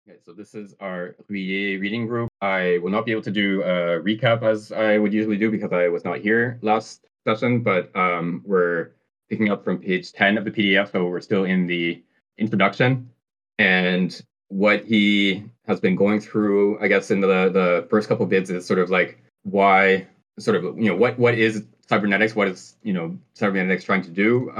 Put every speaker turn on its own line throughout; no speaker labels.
Okay, so this is our Lier reading group. I will not be able to do a recap as I would usually do because I was not here last session, but we're picking up from page 10 of the PDF, so we're still in the introduction. And what he has been going through, I guess, in the first couple of bits is sort of like why, what is cybernetics? What is, cybernetics trying to do?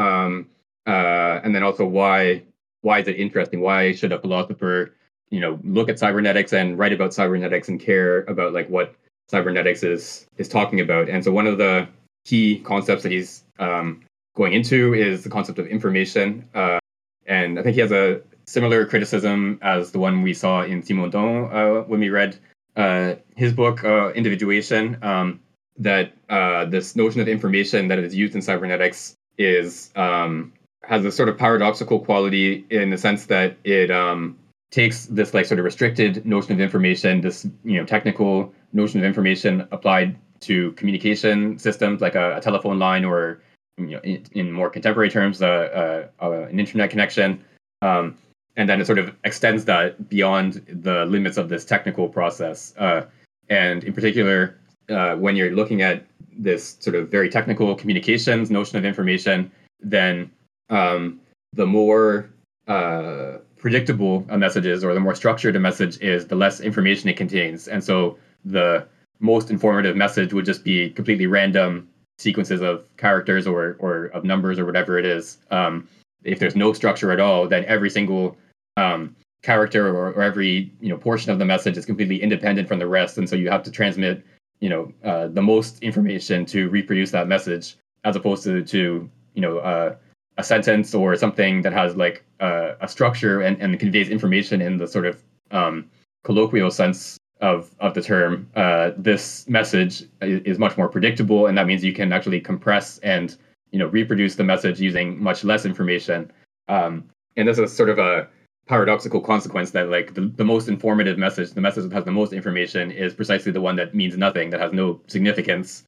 And then also why is it interesting? Why should a philosopher look at cybernetics and write about cybernetics and care about like what cybernetics is talking about. And so one of the key concepts that he's going into is the concept of information. And I think he has a similar criticism as the one we saw in Simondon when we read his book, Individuation, that this notion of information that is used in cybernetics is has a sort of paradoxical quality in the sense that it takes this like sort of restricted notion of information, this technical notion of information applied to communication systems like a telephone line, or in more contemporary terms, an internet connection, and then it sort of extends that beyond the limits of this technical process. And in particular, when you're looking at this sort of very technical communications notion of information, then the more predictable a message is, or the more structured a message is, the less information it contains. And so the most informative message would just be completely random sequences of characters or of numbers or whatever it is. If there's no structure at all, then every single character or every portion of the message is completely independent from the rest. And so you have to transmit the most information to reproduce that message, as opposed to a sentence or something that has like a structure and conveys information in the sort of colloquial sense of the term. This message is much more predictable, and that means you can actually compress and reproduce the message using much less information. And this is sort of a paradoxical consequence that like the most informative message, the message that has the most information, is precisely the one that means nothing, that has no significance.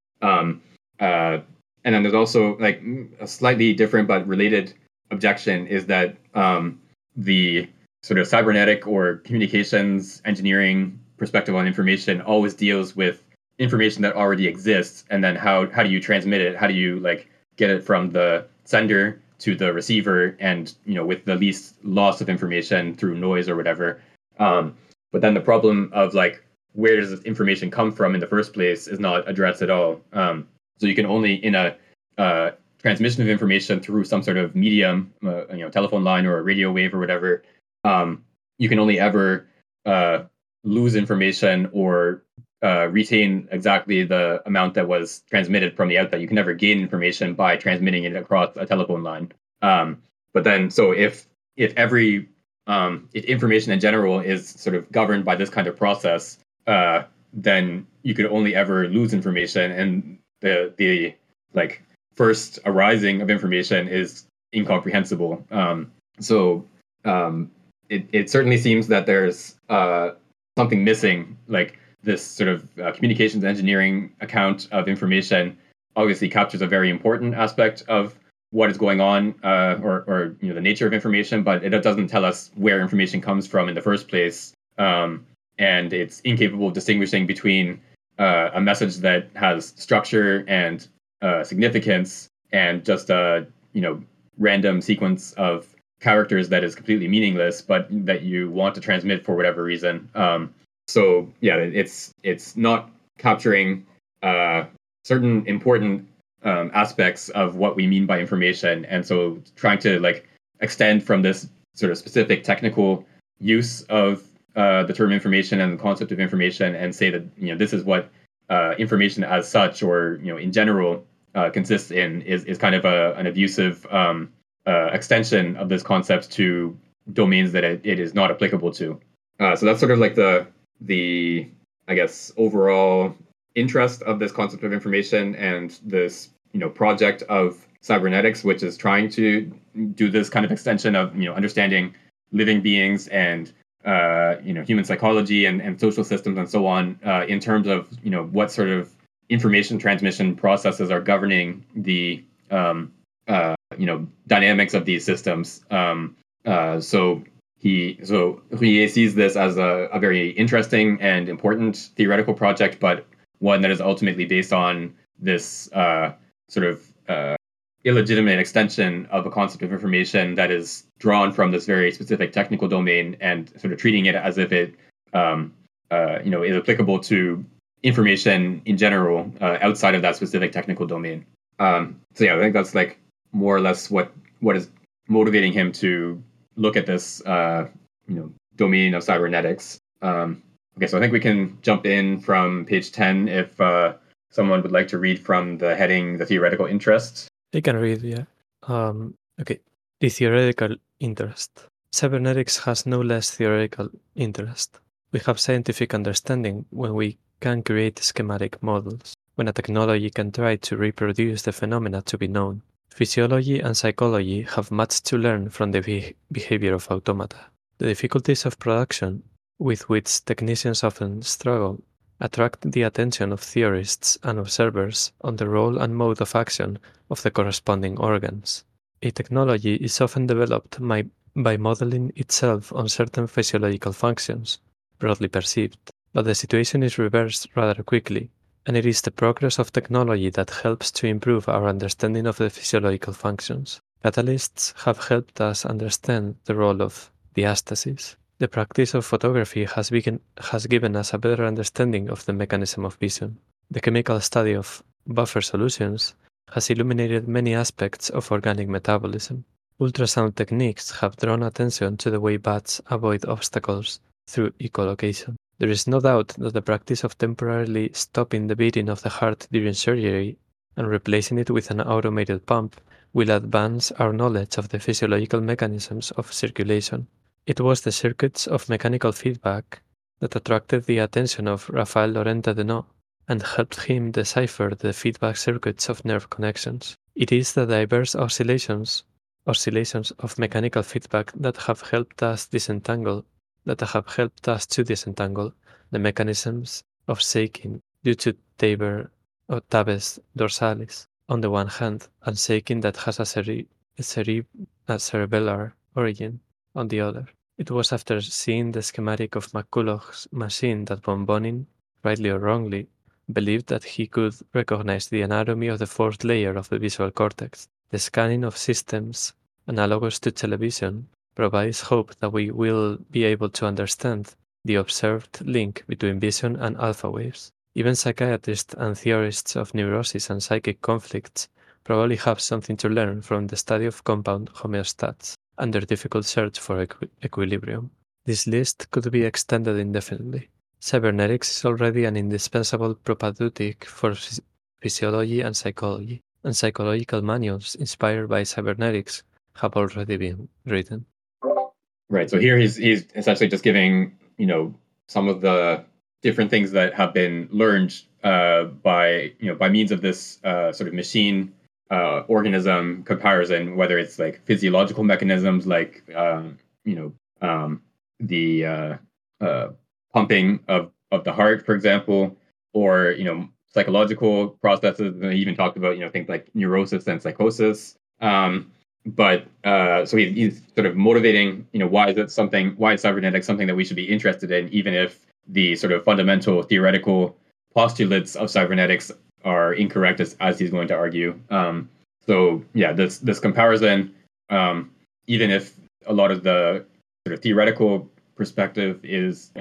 And then there's also like a slightly different but related objection is that the sort of cybernetic or communications engineering perspective on information always deals with information that already exists, and then how do you transmit it? How do you like get it from the sender to the receiver, and with the least loss of information through noise or whatever. But then the problem of like where does this information come from in the first place is not addressed at all. So you can only, in a transmission of information through some sort of medium, telephone line or a radio wave or whatever, you can only ever lose information or retain exactly the amount that was transmitted from the outset. You can never gain information by transmitting it across a telephone line. But then, so if information in general is sort of governed by this kind of process, then you could only ever lose information, and the like first arising of information is incomprehensible. So it certainly seems that there's something missing. Like this sort of communications engineering account of information obviously captures a very important aspect of what is going on, or the nature of information, but it doesn't tell us where information comes from in the first place. And it's incapable of distinguishing between a message that has structure and significance and just a random sequence of characters that is completely meaningless, but that you want to transmit for whatever reason. So yeah, it's not capturing certain important aspects of what we mean by information, and so trying to like extend from this sort of specific technical use of the term information and the concept of information, and say that this is what information as such, or in general, consists in, is kind of an abusive extension of this concept to domains that it is not applicable to. So that's sort of like the I guess overall interest of this concept of information and this project of cybernetics, which is trying to do this kind of extension of understanding living beings and human psychology and social systems and so on, in terms of what sort of information transmission processes are governing the dynamics of these systems. So Rouillet sees this as a very interesting and important theoretical project, but one that is ultimately based on this sort of illegitimate extension of a concept of information that is drawn from this very specific technical domain and sort of treating it as if it is applicable to information in general outside of that specific technical domain. So yeah, I think that's like more or less what is motivating him to look at this domain of cybernetics. Okay, so I think we can jump in from page 10 if someone would like to read from the heading, the theoretical interest.
I can read, yeah. Okay, the theoretical interest. Cybernetics has no less theoretical interest. We have scientific understanding when we can create schematic models, when a technology can try to reproduce the phenomena to be known. Physiology and psychology have much to learn from the behavior of automata. The difficulties of production, with which technicians often struggle, attract the attention of theorists and observers on the role and mode of action of the corresponding organs. A technology is often developed by modeling itself on certain physiological functions, broadly perceived, but the situation is reversed rather quickly, and it is the progress of technology that helps to improve our understanding of the physiological functions. Catalysts have helped us understand the role of diastasis. The practice of photography has given us a better understanding of the mechanism of vision. The chemical study of buffer solutions has illuminated many aspects of organic metabolism. Ultrasound techniques have drawn attention to the way bats avoid obstacles through echolocation. There is no doubt that the practice of temporarily stopping the beating of the heart during surgery and replacing it with an automated pump will advance our knowledge of the physiological mechanisms of circulation. It was the circuits of mechanical feedback that attracted the attention of Rafael Lorente-Denot and helped him decipher the feedback circuits of nerve connections. It is the diverse oscillations of mechanical feedback that have helped us to disentangle the mechanisms of shaking due to Tabor or tabes dorsalis on the one hand, and shaking that has a cerebellar origin on the other. It was after seeing the schematic of McCulloch's machine that von Bonin, rightly or wrongly, believed that he could recognize the anatomy of the fourth layer of the visual cortex. The scanning of systems analogous to television provides hope that we will be able to understand the observed link between vision and alpha waves. Even psychiatrists and theorists of neurosis and psychic conflicts probably have something to learn from the study of compound homeostats and their difficult search for equilibrium. This list could be extended indefinitely. Cybernetics is already an indispensable propedeutic for physiology and psychology, and psychological manuals inspired by cybernetics have already been written.
Right. So here he's essentially just giving, some of the different things that have been learned by means of this sort of machine organism comparison, whether it's like physiological mechanisms like the pumping of the heart, for example, or psychological processes. And he even talked about things like neurosis and psychosis. But so he's sort of motivating, why is cybernetics something that we should be interested in, even if the sort of fundamental theoretical postulates of cybernetics are incorrect, as he's going to argue. So yeah, this comparison, even if a lot of the sort of theoretical perspective is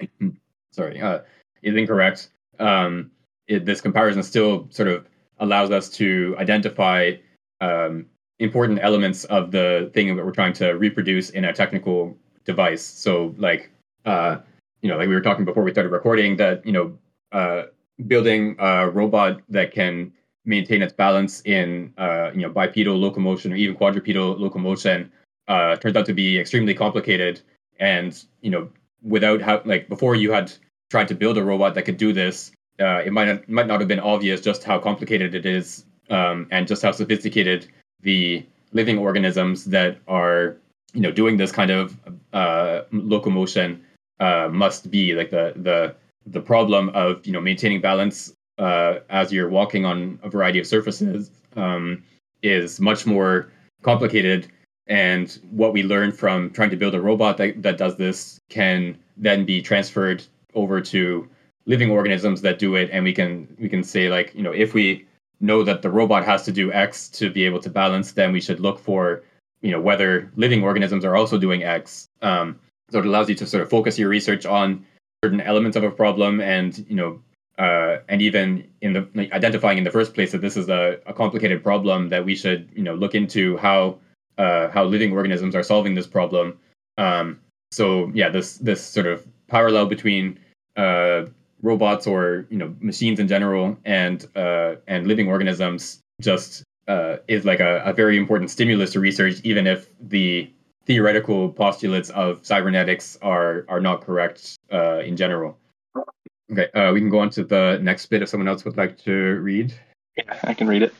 is incorrect, this comparison still sort of allows us to identify important elements of the thing that we're trying to reproduce in a technical device. So like we were talking before we started recording, that building a robot that can maintain its balance in bipedal locomotion or even quadrupedal locomotion turns out to be extremely complicated. And before you had tried to build a robot that could do this, it might not have been obvious just how complicated it is, and just how sophisticated the living organisms that are doing this kind of locomotion must be. Like the problem of maintaining balance as you're walking on a variety of surfaces is much more complicated And what we learn from trying to build a robot that does this can then be transferred over to living organisms that do it. And we can say, like, if we know that the robot has to do X to be able to balance, then we should look for, whether living organisms are also doing X. So it allows you to sort of focus your research on certain elements of a problem, and even in the identifying in the first place that this is a complicated problem that we should look into how living organisms are solving this problem. So yeah, this sort of parallel between robots or machines in general and living organisms just is like a very important stimulus to research, even if the theoretical postulates of cybernetics are not correct in general. Okay, we can go on to the next bit if someone else would like to read.
Yeah, I can read it.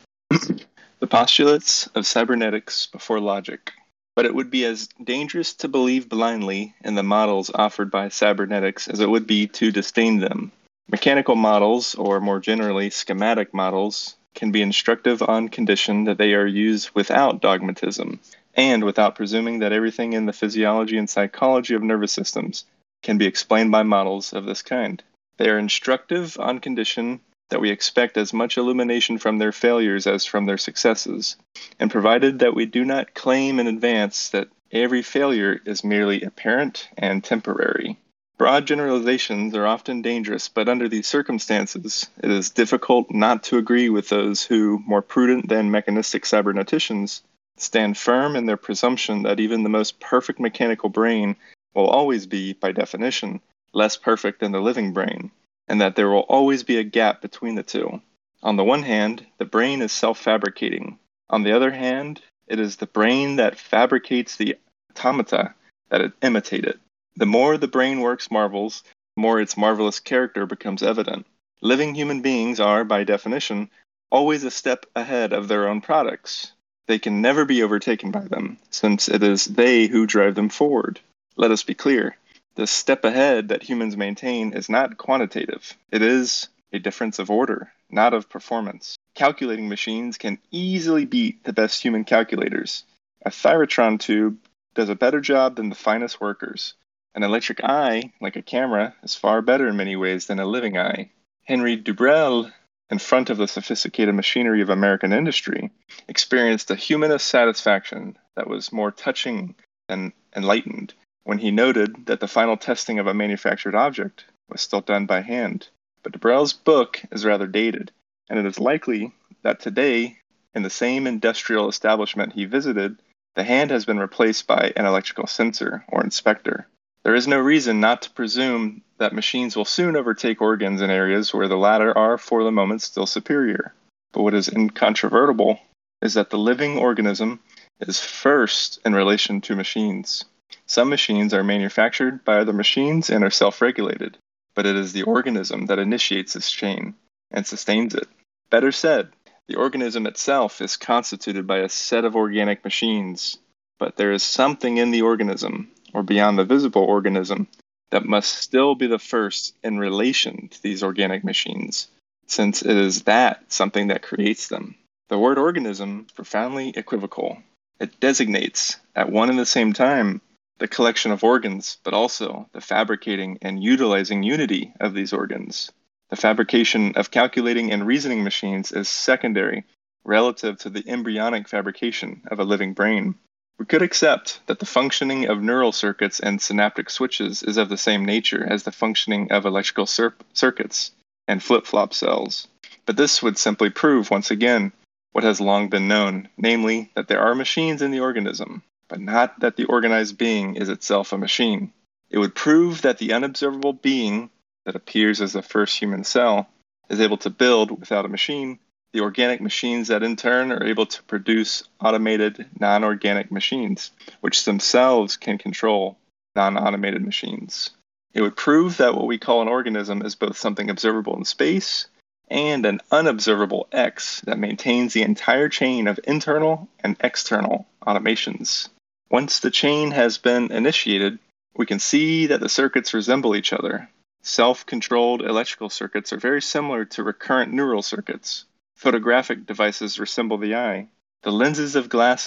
The postulates of cybernetics before logic. But it would be as dangerous to believe blindly in the models offered by cybernetics as it would be to disdain them. Mechanical models, or more generally schematic models, can be instructive on condition that they are used without dogmatism, and without presuming that everything in the physiology and psychology of nervous systems can be explained by models of this kind. They are instructive on condition that we expect as much illumination from their failures as from their successes, and provided that we do not claim in advance that every failure is merely apparent and temporary. Broad generalizations are often dangerous, but under these circumstances, it is difficult not to agree with those who, more prudent than mechanistic cyberneticians, stand firm in their presumption that even the most perfect mechanical brain will always be, by definition, less perfect than the living brain, and that there will always be a gap between the two. On the one hand, the brain is self-fabricating. On the other hand, it is the brain that fabricates the automata that imitate it. The more the brain works marvels, the more its marvelous character becomes evident. Living human beings are, by definition, always a step ahead of their own products. They can never be overtaken by them, since it is they who drive them forward. Let us be clear. The step ahead that humans maintain is not quantitative. It is a difference of order, not of performance. Calculating machines can easily beat the best human calculators. A Thyratron tube does a better job than the finest workers. An electric eye, like a camera, is far better in many ways than a living eye. Henry Dubreuil, in front of the sophisticated machinery of American industry, experienced a humanist satisfaction that was more touching than enlightened when he noted that the final testing of a manufactured object was still done by hand. But Dubreuil's book is rather dated, and it is likely that today, in the same industrial establishment he visited, the hand has been replaced by an electrical censor or inspector. There is no reason not to presume that machines will soon overtake organs in areas where the latter are for the moment still superior. But what is incontrovertible is that the living organism is first in relation to machines. Some machines are manufactured by other machines and are self-regulated, but it is the organism that initiates this chain and sustains it. Better said, the organism itself is constituted by a set of organic machines, but there is something in the organism, or beyond the visible organism, that must still be the first in relation to these organic machines, since it is that something that creates them. The word organism is profoundly equivocal. It designates, at one and the same time, the collection of organs, but also the fabricating and utilizing unity of these organs. The fabrication of calculating and reasoning machines is secondary relative to the embryonic fabrication of a living brain. We could accept that the functioning of neural circuits and synaptic switches is of the same nature as the functioning of electrical circuits and flip-flop cells. But this would simply prove, once again, what has long been known, namely that there are machines in the organism, but not that the organized being is itself a machine. It would prove that the unobservable being that appears as the first human cell is able to build, without a machine, the organic machines that in turn are able to produce automated, non-organic machines, which themselves can control non-automated machines. It would prove that what we call an organism is both something observable in space and an unobservable X that maintains the entire chain of internal and external automations. Once the chain has been initiated, we can see that the circuits resemble each other. Self-controlled electrical circuits are very similar to recurrent neural circuits. Photographic devices resemble the eye. The lenses of glasses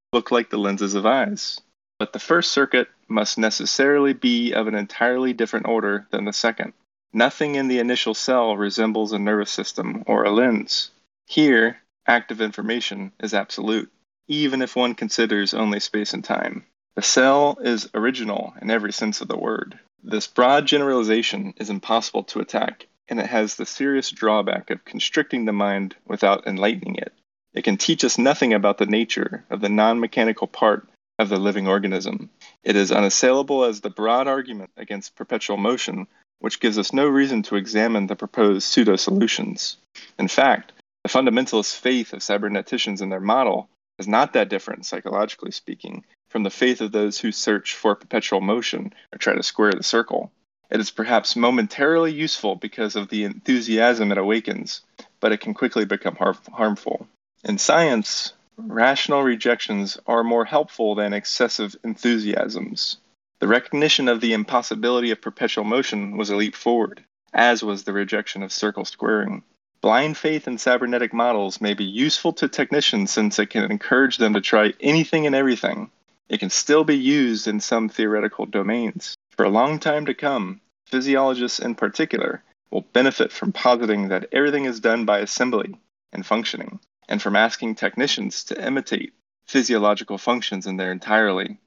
look like the lenses of eyes. But the first circuit must necessarily be of an entirely different order than the second. Nothing in the initial cell resembles a nervous system or a lens. Here, active information is absolute, even if one considers only space and time. The cell is original in every sense of the word. This broad generalization is impossible to attack, and it has the serious drawback of constricting the mind without enlightening it. It can teach us nothing about the nature of the non-mechanical part of the living organism. It is unassailable as the broad argument against perpetual motion, which gives us no reason to examine the proposed pseudo-solutions. In fact, the fundamentalist faith of cyberneticians in their model is not that different, psychologically speaking, from the faith of those who search for perpetual motion or try to square the circle. It is perhaps momentarily useful because of the enthusiasm it awakens, but it can quickly become harmful. In science, rational rejections are more helpful than excessive enthusiasms. The recognition of the impossibility of perpetual motion was a leap forward, as was the rejection of circle squaring. Blind faith in cybernetic models may be useful to technicians since it can encourage them to try anything and everything. It can still be used in some theoretical domains. For a long time to come, physiologists in particular will benefit from positing that everything is done by assembly and functioning, and from asking technicians to imitate physiological functions in their entirety.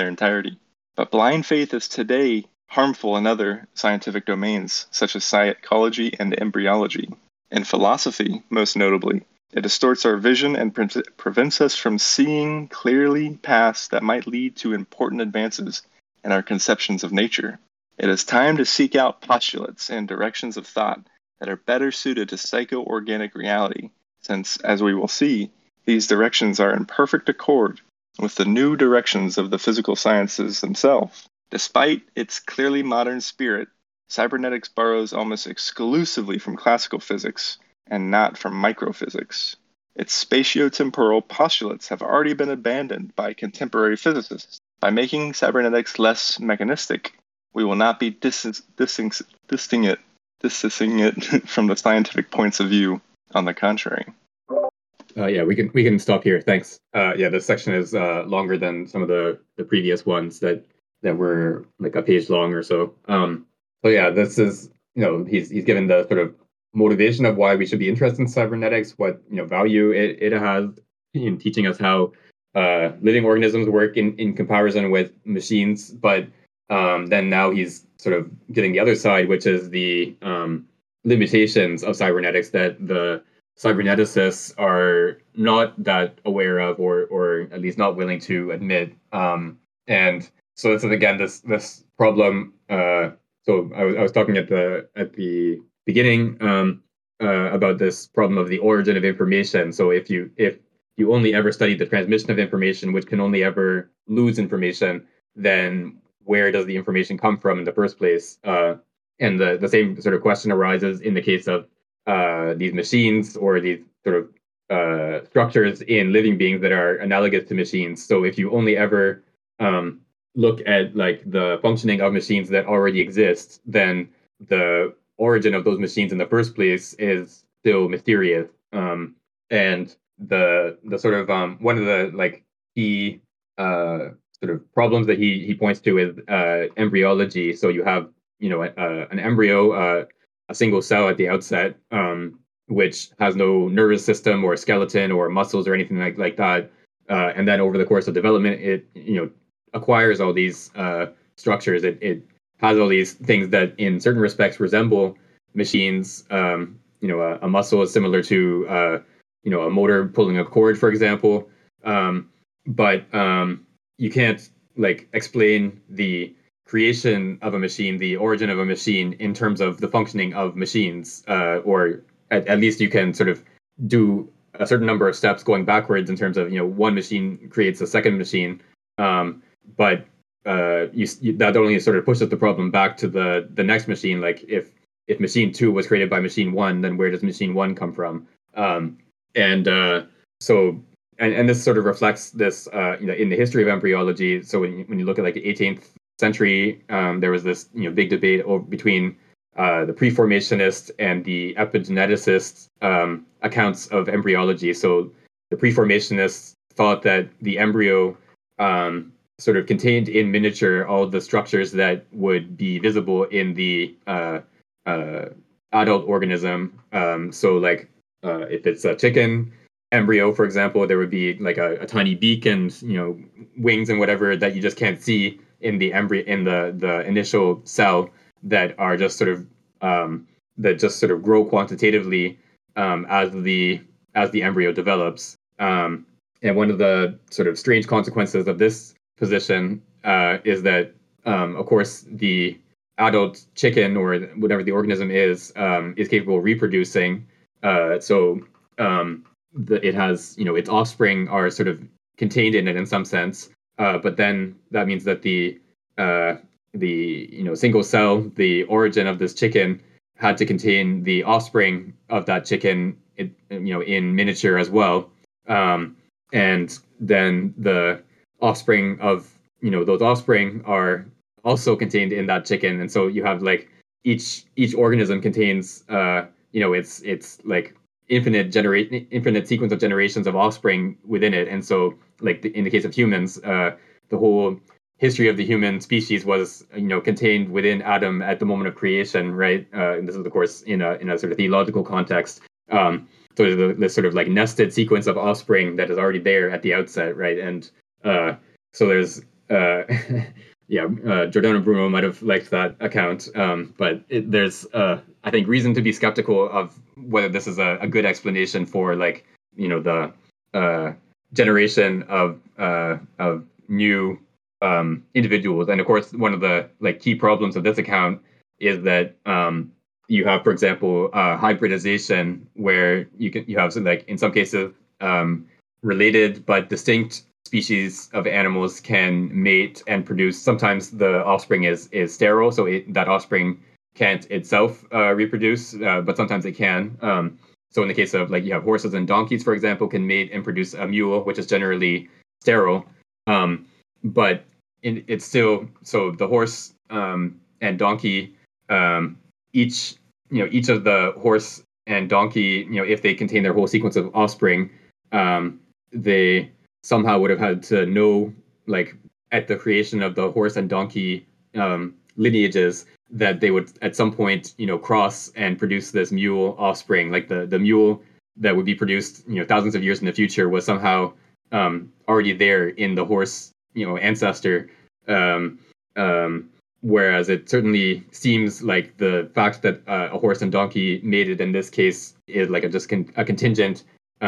But blind faith is today harmful in other scientific domains, such as psychology and embryology. In philosophy, most notably, it distorts our vision and prevents us from seeing clearly paths that might lead to important advances in our conceptions of nature. It is time to seek out postulates and directions of thought that are better suited to psycho-organic reality, since, as we will see, these directions are in perfect accord with the new directions of the physical sciences themselves. Despite its clearly modern spirit, cybernetics borrows almost exclusively from classical physics and not from microphysics. Its spatiotemporal postulates have already been abandoned by contemporary physicists. By making cybernetics less mechanistic, we will not be distancing it from the scientific points of view. On the contrary.
We can stop here. Thanks. This section is longer than some of the previous ones that were like a page long or so. This is he's given the sort of motivation of why we should be interested in cybernetics, what value it has in teaching us how living organisms work in comparison with machines. But then now he's sort of getting the other side, which is the limitations of cybernetics that the cyberneticists are not that aware of, or at least not willing to admit. And so this is again this problem. So I was talking at the beginning about this problem of the origin of information. So if you only ever study the transmission of information, which can only ever lose information, then where does the information come from in the first place? And the same sort of question arises in the case of these machines or these sort of structures in living beings that are analogous to machines. So if you only ever look at like the functioning of machines that already exist, then the origin of those machines in the first place is still mysterious. And the sort of one of the like key sort of problems that he points to is embryology. So you have an embryo, a single cell at the outset, which has no nervous system or skeleton or muscles or anything like that. And then over the course of development, it acquires all these structures. It has all these things that in certain respects resemble machines. A muscle is similar to a motor pulling a cord, for example. But you can't like explain the creation of a machine, the origin of a machine in terms of the functioning of machines, or at least you can sort of do a certain number of steps going backwards in terms of one machine creates a second machine, but that only sort of pushes the problem back to the next machine. Like if machine 2 was created by machine 1, then where does machine 1 come from? And this sort of reflects this in the history of embryology. So when you look at like the 18th century, there was this big debate between the pre-formationist and the epigeneticist accounts of embryology. So the pre-formationist thought that the embryo sort of contained in miniature all the structures that would be visible in the adult organism. So like if it's a chicken embryo, for example, there would be like a tiny beak and wings and whatever that you just can't see in the embryo, in the initial cell, that are just sort of that just sort of grow quantitatively as the embryo develops. And one of the sort of strange consequences of this position is that, of course, the adult chicken or whatever the organism is capable of reproducing. It has, its offspring are sort of contained in it in some sense. But then that means that the single cell, the origin of this chicken, had to contain the offspring of that chicken, in miniature as well. And then the offspring of, those offspring are also contained in that chicken. And so you have like each organism contains, it's like infinite sequence of generations of offspring within it. And so like in the case of humans, the whole history of the human species was, contained within Adam at the moment of creation, right? And this is, of course, in a sort of theological context. So there's this sort of like nested sequence of offspring that is already there at the outset, right? And so there's, Giordano Bruno might have liked that account, but there's, I think, reason to be skeptical of whether this is a good explanation for like, the generation of new individuals. And of course, one of the like key problems of this account is that you have, for example, hybridization, where you have like in some cases related but distinct species of animals can mate and produce. Sometimes the offspring is sterile, so that offspring can't itself reproduce, but sometimes it can. So in the case of like you have horses and donkeys, for example, can mate and produce a mule, which is generally sterile. But it's still, so the horse and donkey, each of the horse and donkey, if they contain their whole sequence of offspring, they somehow would have had to know, like at the creation of the horse and donkey lineages, that they would at some point, cross and produce this mule offspring. Like the mule that would be produced, thousands of years in the future was somehow already there in the horse, ancestor. Whereas it certainly seems like the fact that a horse and donkey mated in this case is like a contingent,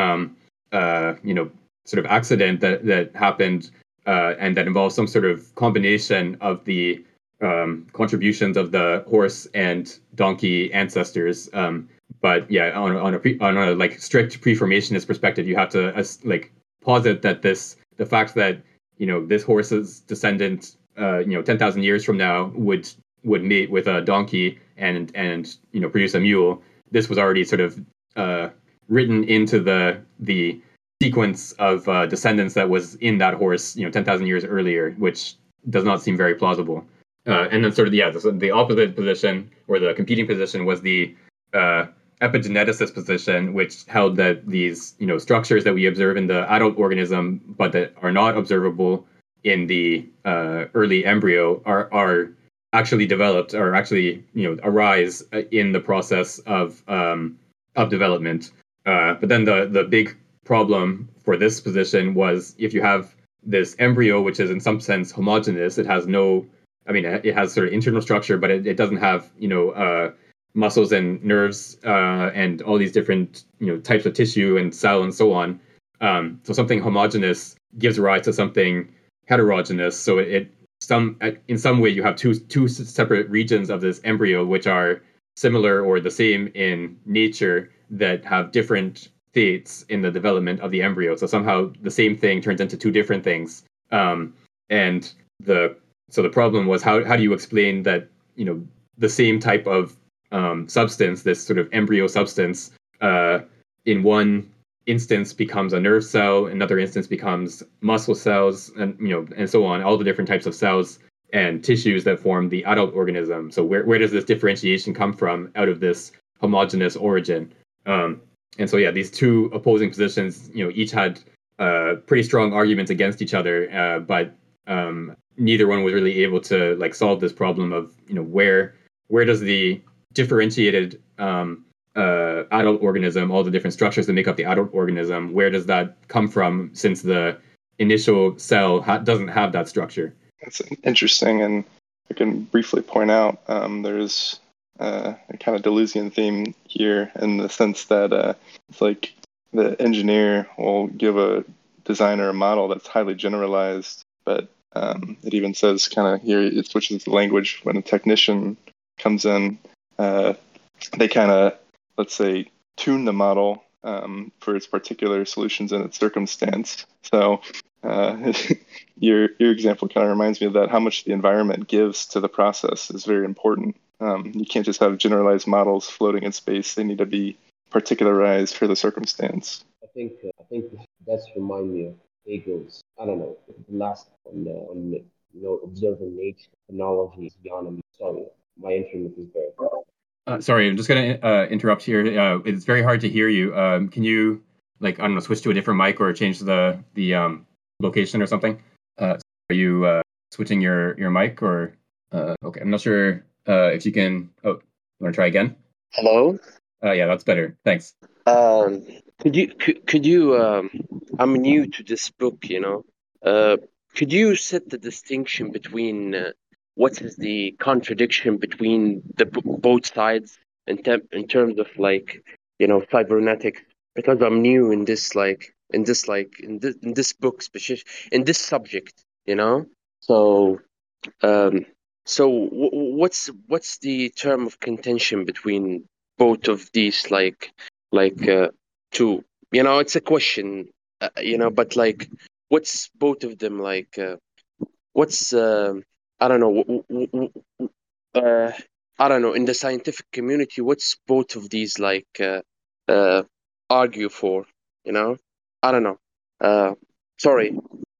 sort of accident that happened, and that involves some sort of combination of the contributions of the horse and donkey ancestors. But yeah, on a like strict preformationist perspective, you have to like posit that the fact that this horse's descendant 10,000 years from now would mate with a donkey and produce a mule. This was already sort of written into the sequence of descendants that was in that horse 10,000 years earlier, which does not seem very plausible. And then sort of the opposite position, or the competing position, was the epigeneticist position, which held that these structures that we observe in the adult organism but that are not observable in the early embryo are actually developed, or actually arise in the process of development. But then the big problem for this position was, if you have this embryo which is in some sense homogeneous, it has it has sort of internal structure, but it doesn't have muscles and nerves and all these different types of tissue and cell and so on. So something homogeneous gives rise to something heterogeneous. So in some way you have two separate regions of this embryo which are similar or the same in nature, that have different fates in the development of the embryo. So somehow the same thing turns into two different things. And the problem was, how do you explain that the same type of substance, this sort of embryo substance, in one instance becomes a nerve cell, another instance becomes muscle cells, and and so on, all the different types of cells and tissues that form the adult organism. So where does this differentiation come from out of this homogeneous origin? And so these two opposing positions, each had pretty strong arguments against each other, but neither one was really able to like solve this problem of where does the differentiated adult organism, all the different structures that make up the adult organism, where does that come from, since the initial cell doesn't have that structure?
That's interesting, and I can briefly point out there's a kind of Deleuzian theme here, in the sense that it's like the engineer will give a designer a model that's highly generalized, but it even says kind of here, it switches the language when a technician comes in. They kind of, let's say, tune the model for its particular solutions in its circumstance. So your example kind of reminds me of that. How much the environment gives to the process is very important. You can't just have generalized models floating in space. They need to be particularized for the circumstance.
I think that's remind me of Hegel's, I don't know, the last on observing nature, phenology, physiognomy. Sorry, my internet is very
sorry, I'm just going to interrupt here. It's very hard to hear you. Can you, like, I don't know, switch to a different mic or change the location or something? Are you switching your mic or? Okay, I'm not sure if you can. Oh, you want to try again?
Hello.
Yeah, that's better. Thanks.
Could you? I'm new to this book. Could you set the distinction between what is the contradiction between both sides in terms of cybernetics? Because I'm new in this book, in this subject. So what's the term of contention between both of these two? It's a question, but what's both of them what's I don't know. I don't know, in the scientific community, what's both of these argue for? I don't know. Sorry.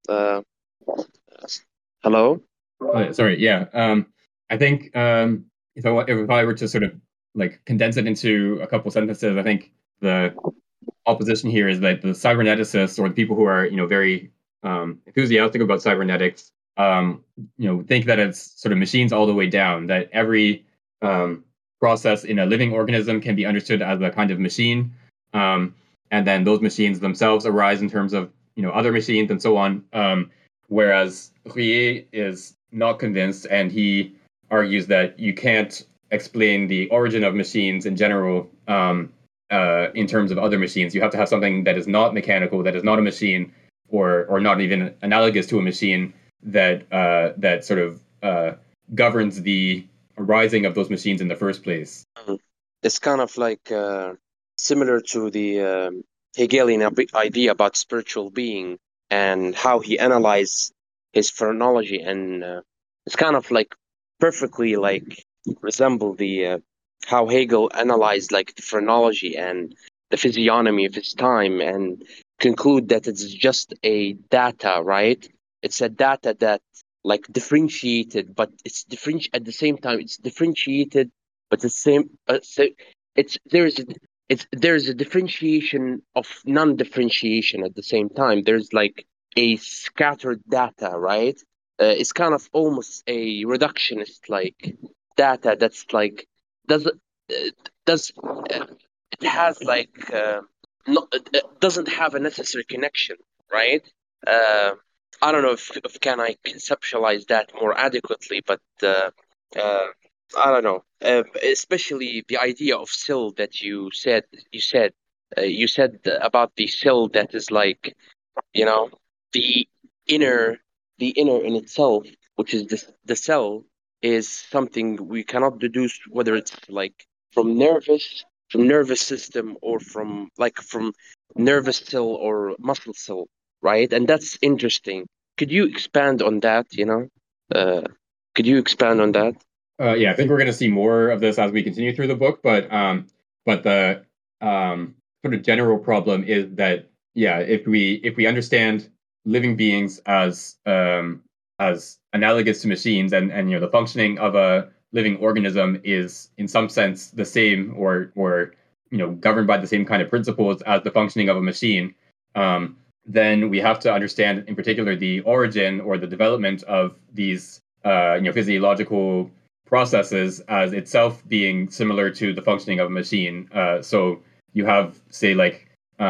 Hello.
Sorry. Yeah. I think if I were to sort of like condense it into a couple sentences, I think the opposition here is that the cyberneticists, or the people who are very enthusiastic about cybernetics, think that it's sort of machines all the way down. That every process in a living organism can be understood as a kind of machine, and then those machines themselves arise in terms of other machines and so on. Whereas Rouillet is not convinced, and he argues that you can't explain the origin of machines in general in terms of other machines. You have to have something that is not mechanical, that is not a machine, or not even analogous to a machine, that sort of governs the arising of those machines in the first place.
It's kind of like similar to the Hegelian idea about spiritual being and how he analyzed his phrenology, and it's kind of like perfectly resemble the how Hegel analyzed the phrenology and the physiognomy of his time, and conclude that it's just a data, right? It's a data that differentiated, but it's at the same time it's differentiated, but the same there's a differentiation of non-differentiation at the same time. There's a scattered data, right? It's kind of almost a reductionist data that's it has doesn't have a necessary connection, right? I don't know if can I conceptualize that more adequately, but I don't know. Especially the idea of cell that you said about the cell that is the inner in itself, which is the cell, is something we cannot deduce whether it's from nervous system, or from nervous cell or muscle cell, right? And that's interesting. Could you expand on that? Could you expand on that?
Yeah, I think we're going to see more of this as we continue through the book, but the sort of general problem is that if we understand living beings as analogous to machines, and the functioning of a living organism is in some sense the same, or governed by the same kind of principles as the functioning of a machine, then we have to understand, in particular, the origin or the development of these physiological processes as itself being similar to the functioning of a machine. So you have, say, like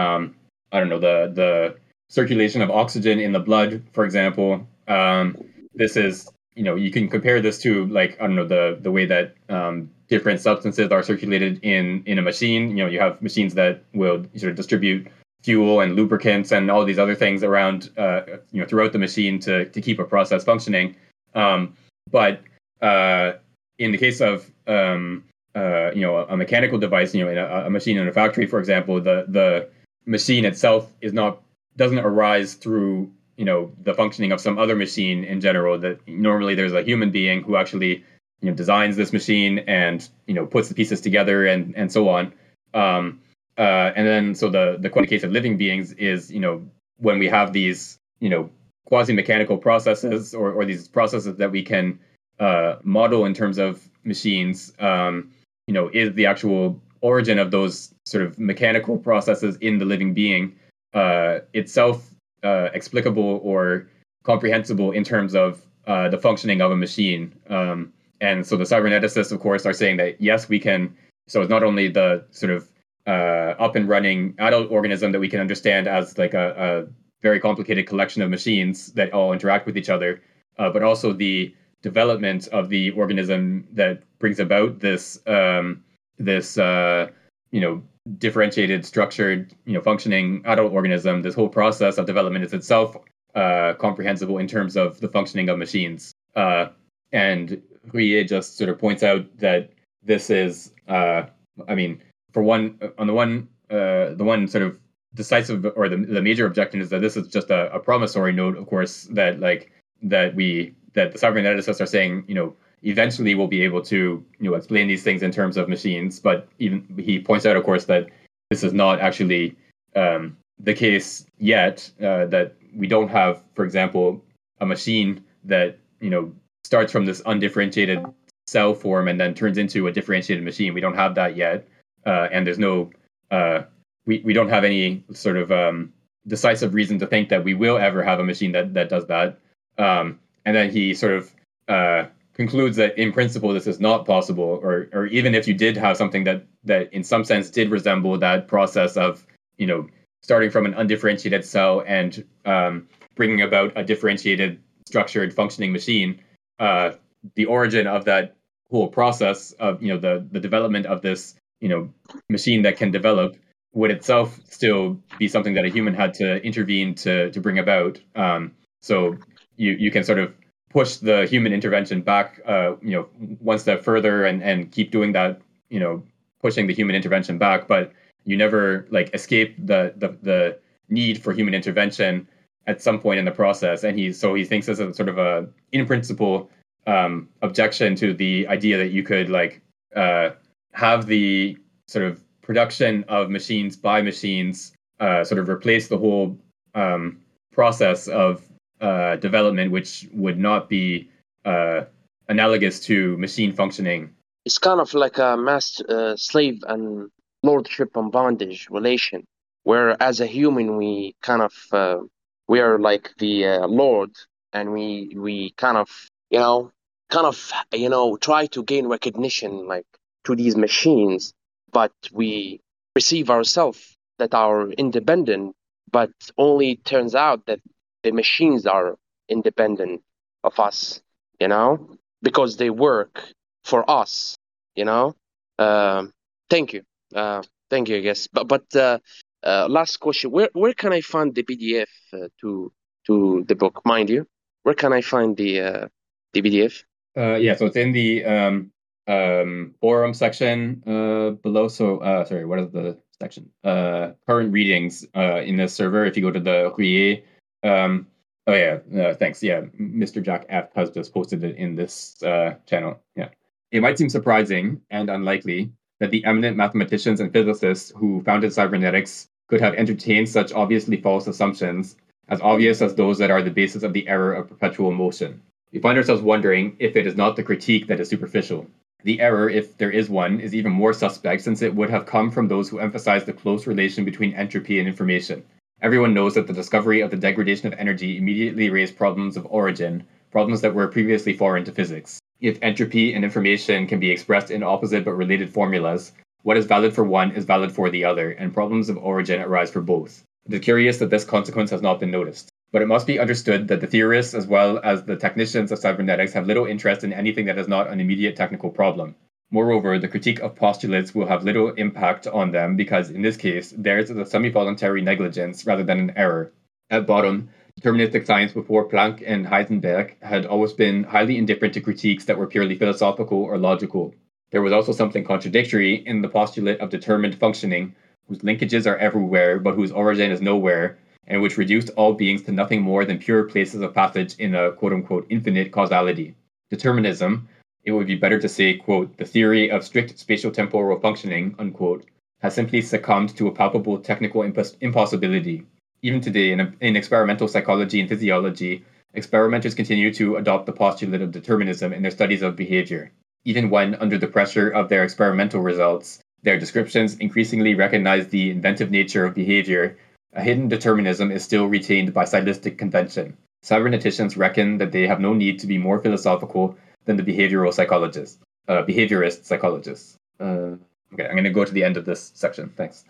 the circulation of oxygen in the blood, for example. This is, you can compare this to, like, the way that different substances are circulated in a machine. You have machines that will sort of distribute fuel and lubricants and all these other things around, throughout the machine to keep a process functioning. But in the case of a mechanical device, in a machine in a factory, for example, the machine itself doesn't arise through the functioning of some other machine in general. That normally there's a human being who actually designs this machine and puts the pieces together and so on. And then so the case of living beings is when we have these quasi-mechanical processes or these processes that we can model in terms of machines, is the actual origin of those sort of mechanical processes in the living being itself explicable or comprehensible in terms of the functioning of a machine. And so the cyberneticists, of course, are saying that, yes, we can. So it's not only the sort of up and running adult organism that we can understand as like a very complicated collection of machines that all interact with each other, but also the development of the organism that brings about this differentiated, structured, functioning adult organism. This whole process of development is itself comprehensible in terms of the functioning of machines. And Rouillet just sort of points out that this is, for one, on the one sort of decisive or the major objection is that this is just a promissory note, of course, that the cyberneticists are saying, eventually we'll be able to, explain these things in terms of machines. But even he points out, of course, that this is not actually the case yet, that we don't have, for example, a machine that, starts from this undifferentiated cell form and then turns into a differentiated machine. We don't have that yet. And there's no, we don't have any sort of decisive reason to think that we will ever have a machine that does that. And then he sort of concludes that in principle this is not possible, or even if you did have something that in some sense did resemble that process of starting from an undifferentiated cell and bringing about a differentiated, structured, functioning machine, the origin of that whole process of the development of this machine that can develop would itself still be something that a human had to intervene to bring about. So you can sort of push the human intervention back, one step further and keep doing that, pushing the human intervention back, but you never escape the need for human intervention at some point in the process. And he thinks this is sort of a, in principle, objection to the idea that you could have the sort of production of machines by machines sort of replace the whole process of development, which would not be analogous to machine functioning.
It's kind of like a master slave and lordship and bondage relation, where as a human we kind of we are like the lord, and we kind of try to gain recognition to these machines, but we perceive ourselves that are independent, but only turns out that the machines are independent of us, because they work for us, Thank you. Thank you, I guess. But last question: where can I find the PDF to the book? Mind you, where can I find the PDF?
So it's in the forum section below. So sorry, what is the section? Current readings in this server. If you go to the Rouillet, thanks. Yeah, Mr. Jack F has just posted it in this channel. Yeah, it might seem surprising and unlikely that the eminent mathematicians and physicists who founded cybernetics could have entertained such obviously false assumptions, as obvious as those that are the basis of the error of perpetual motion. We find ourselves wondering if it is not the critique that is superficial. The error, if there is one, is even more suspect, since it would have come from those who emphasize the close relation between entropy and information. Everyone knows that the discovery of the degradation of energy immediately raised problems of origin, problems that were previously foreign to physics. If entropy and information can be expressed in opposite but related formulas, what is valid for one is valid for the other, and problems of origin arise for both. It is curious that this consequence has not been noticed. But it must be understood that the theorists as well as the technicians of cybernetics have little interest in anything that is not an immediate technical problem. Moreover, the critique of postulates will have little impact on them because, in this case, theirs is a semi-voluntary negligence rather than an error. At bottom, deterministic science before Planck and Heisenberg had always been highly indifferent to critiques that were purely philosophical or logical. There was also something contradictory in the postulate of determined functioning, whose linkages are everywhere but whose origin is nowhere, and which reduced all beings to nothing more than pure places of passage in a quote-unquote infinite causality. Determinism, it would be better to say, quote, the theory of strict spatial-temporal functioning, unquote, has simply succumbed to a palpable technical impossibility. Even today, in experimental psychology and physiology, experimenters continue to adopt the postulate of determinism in their studies of behavior. Even when, under the pressure of their experimental results, their descriptions increasingly recognize the inventive nature of behavior, a hidden determinism is still retained by stylistic convention. Cyberneticians reckon that they have no need to be more philosophical than the behaviorist psychologists. Okay, I'm going to go to the end of this section. Thanks.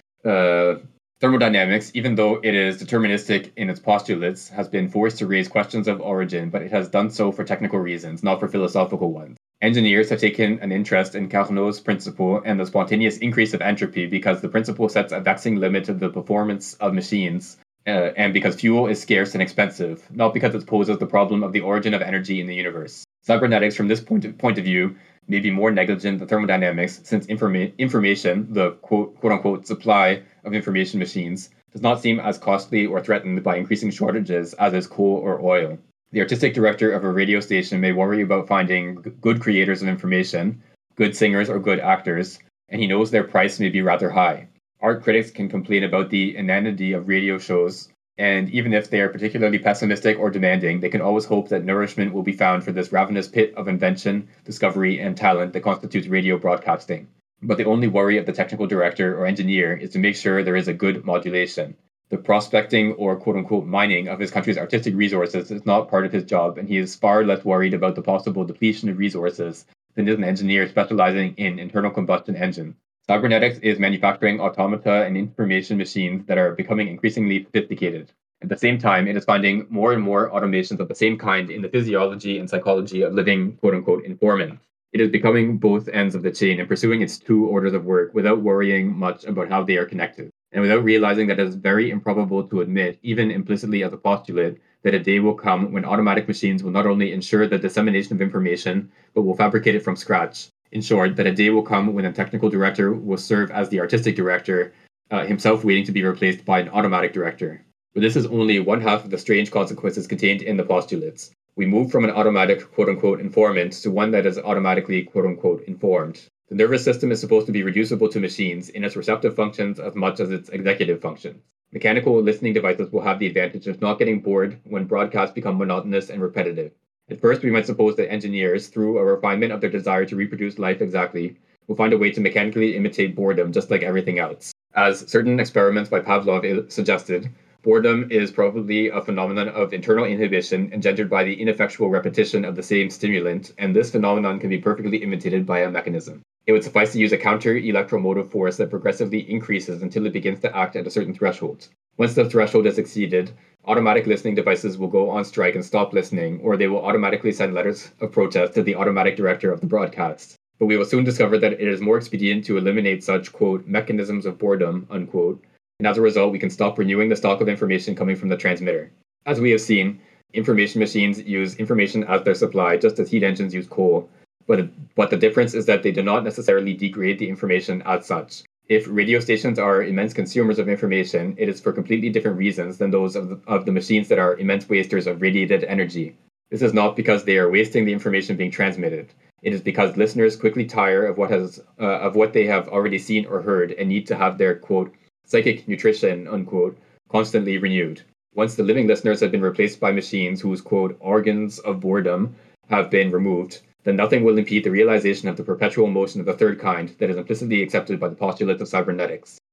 Thermodynamics, even though it is deterministic in its postulates, has been forced to raise questions of origin, but it has done so for technical reasons, not for philosophical ones. Engineers have taken an interest in Carnot's principle and the spontaneous increase of entropy because the principle sets a vexing limit to the performance of machines, and because fuel is scarce and expensive, not because it poses the problem of the origin of energy in the universe. Cybernetics, from this point of view, may be more negligent than thermodynamics, since information, the quote-unquote supply of information machines, does not seem as costly or threatened by increasing shortages as is coal or oil. The artistic director of a radio station may worry about finding good creators of information, good singers or good actors, and he knows their price may be rather high. Art critics can complain about the inanity of radio shows, and even if they are particularly pessimistic or demanding, they can always hope that nourishment will be found for this ravenous pit of invention, discovery, and talent that constitutes radio broadcasting. But the only worry of the technical director or engineer is to make sure there is a good modulation. The prospecting or quote-unquote mining of his country's artistic resources is not part of his job, and he is far less worried about the possible depletion of resources than is an engineer specializing in internal combustion engines. Cybernetics is manufacturing automata and information machines that are becoming increasingly sophisticated. At the same time, it is finding more and more automations of the same kind in the physiology and psychology of living quote-unquote informants. It is becoming both ends of the chain and pursuing its two orders of work without worrying much about how they are connected, and without realizing that it is very improbable to admit, even implicitly as a postulate, that a day will come when automatic machines will not only ensure the dissemination of information, but will fabricate it from scratch. In short, that a day will come when a technical director will serve as the artistic director, himself waiting to be replaced by an automatic director. But this is only one half of the strange consequences contained in the postulates. We move from an automatic quote-unquote informant to one that is automatically quote-unquote informed. The nervous system is supposed to be reducible to machines in its receptive functions as much as its executive functions. Mechanical listening devices will have the advantage of not getting bored when broadcasts become monotonous and repetitive. At first, we might suppose that engineers, through a refinement of their desire to reproduce life exactly, will find a way to mechanically imitate boredom just like everything else. As certain experiments by Pavlov suggested, boredom is probably a phenomenon of internal inhibition engendered by the ineffectual repetition of the same stimulant, and this phenomenon can be perfectly imitated by a mechanism. It would suffice to use a counter-electromotive force that progressively increases until it begins to act at a certain threshold. Once the threshold is exceeded, automatic listening devices will go on strike and stop listening, or they will automatically send letters of protest to the automatic director of the broadcast. But we will soon discover that it is more expedient to eliminate such, quote, mechanisms of boredom, unquote, and as a result, we can stop renewing the stock of information coming from the transmitter. As we have seen, information machines use information as their supply, just as heat engines use coal, but the difference is that they do not necessarily degrade the information as such. If radio stations are immense consumers of information, it is for completely different reasons than those of the machines that are immense wasters of radiated energy. This is not because they are wasting the information being transmitted. It is because listeners quickly tire of what they have already seen or heard and need to have their, quote, psychic nutrition, unquote, constantly renewed. Once the living listeners have been replaced by machines whose, quote, organs of boredom have been removed, then nothing will impede the realization of the perpetual motion of the third kind that is implicitly accepted by the postulates of cybernetics.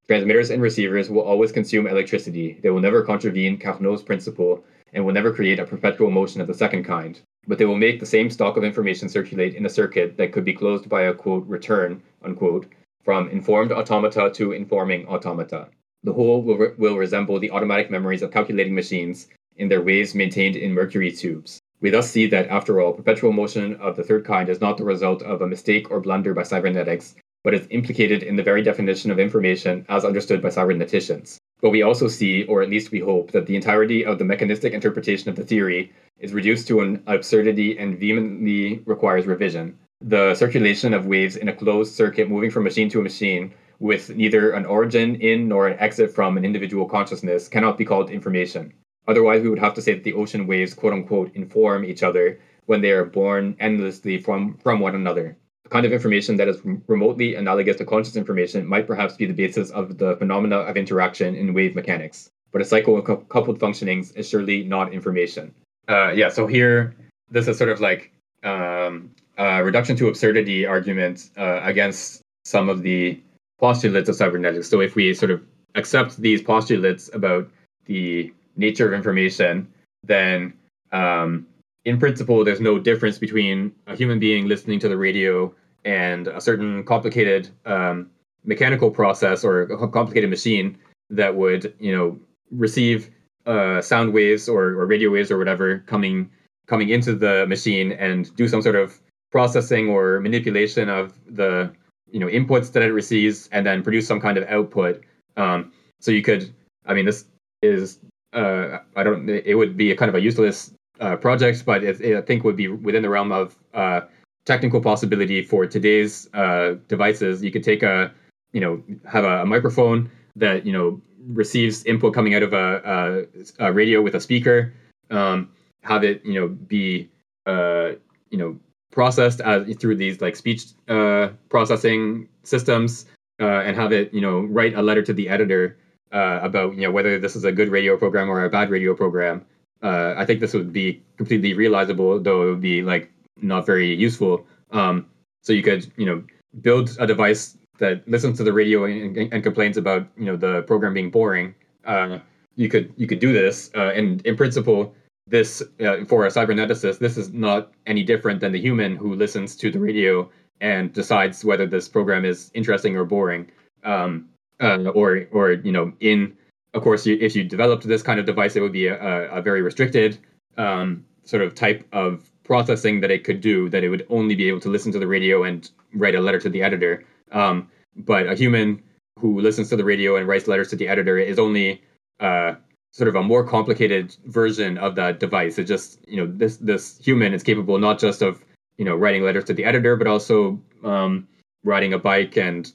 Transmitters and receivers will always consume electricity. They will never contravene Carnot's principle and will never create a perpetual motion of the second kind. But they will make the same stock of information circulate in a circuit that could be closed by a, quote, return, unquote, from informed automata to informing automata. The whole will resemble the automatic memories of calculating machines in their waves maintained in mercury tubes. We thus see that, after all, perpetual motion of the third kind is not the result of a mistake or blunder by cybernetics, but is implicated in the very definition of information as understood by cyberneticians. But we also see, or at least we hope, that the entirety of the mechanistic interpretation of the theory is reduced to an absurdity and vehemently requires revision. The circulation of waves in a closed circuit moving from machine to machine, with neither an origin in nor an exit from an individual consciousness, cannot be called information. Otherwise, we would have to say that the ocean waves, quote-unquote, inform each other when they are born endlessly from one another. A kind of information that is remotely analogous to conscious information might perhaps be the basis of the phenomena of interaction in wave mechanics, but a cycle of coupled functionings is surely not information. So here, this is sort of like a reduction to absurdity argument against some of the postulates of cybernetics. So if we sort of accept these postulates about the nature of information, then in principle, there's no difference between a human being listening to the radio and a certain complicated mechanical process or a complicated machine that would, receive sound waves or radio waves or whatever coming into the machine and do some sort of processing or manipulation of the inputs that it receives and then produce some kind of output. So you could, this is it would be a kind of a useless project, but I think would be within the realm of technical possibility for today's devices. You could take have a microphone that receives input coming out of a radio with a speaker, have it be processed through these like speech processing systems, and have it write a letter to the editor about whether this is a good radio program or a bad radio program. I think this would be completely realizable, though it would be like not very useful. So you could build a device that listens to the radio and complains about the program being boring. You could do this, and in principle, this for a cyberneticist, this is not any different than the human who listens to the radio and decides whether this program is interesting or boring. Of course, if you developed this kind of device, it would be a very restricted sort of type of processing that it could do, that it would only be able to listen to the radio and write a letter to the editor. But a human who listens to the radio and writes letters to the editor is only sort of a more complicated version of that device. It just, this human is capable not just of, writing letters to the editor, but also riding a bike and,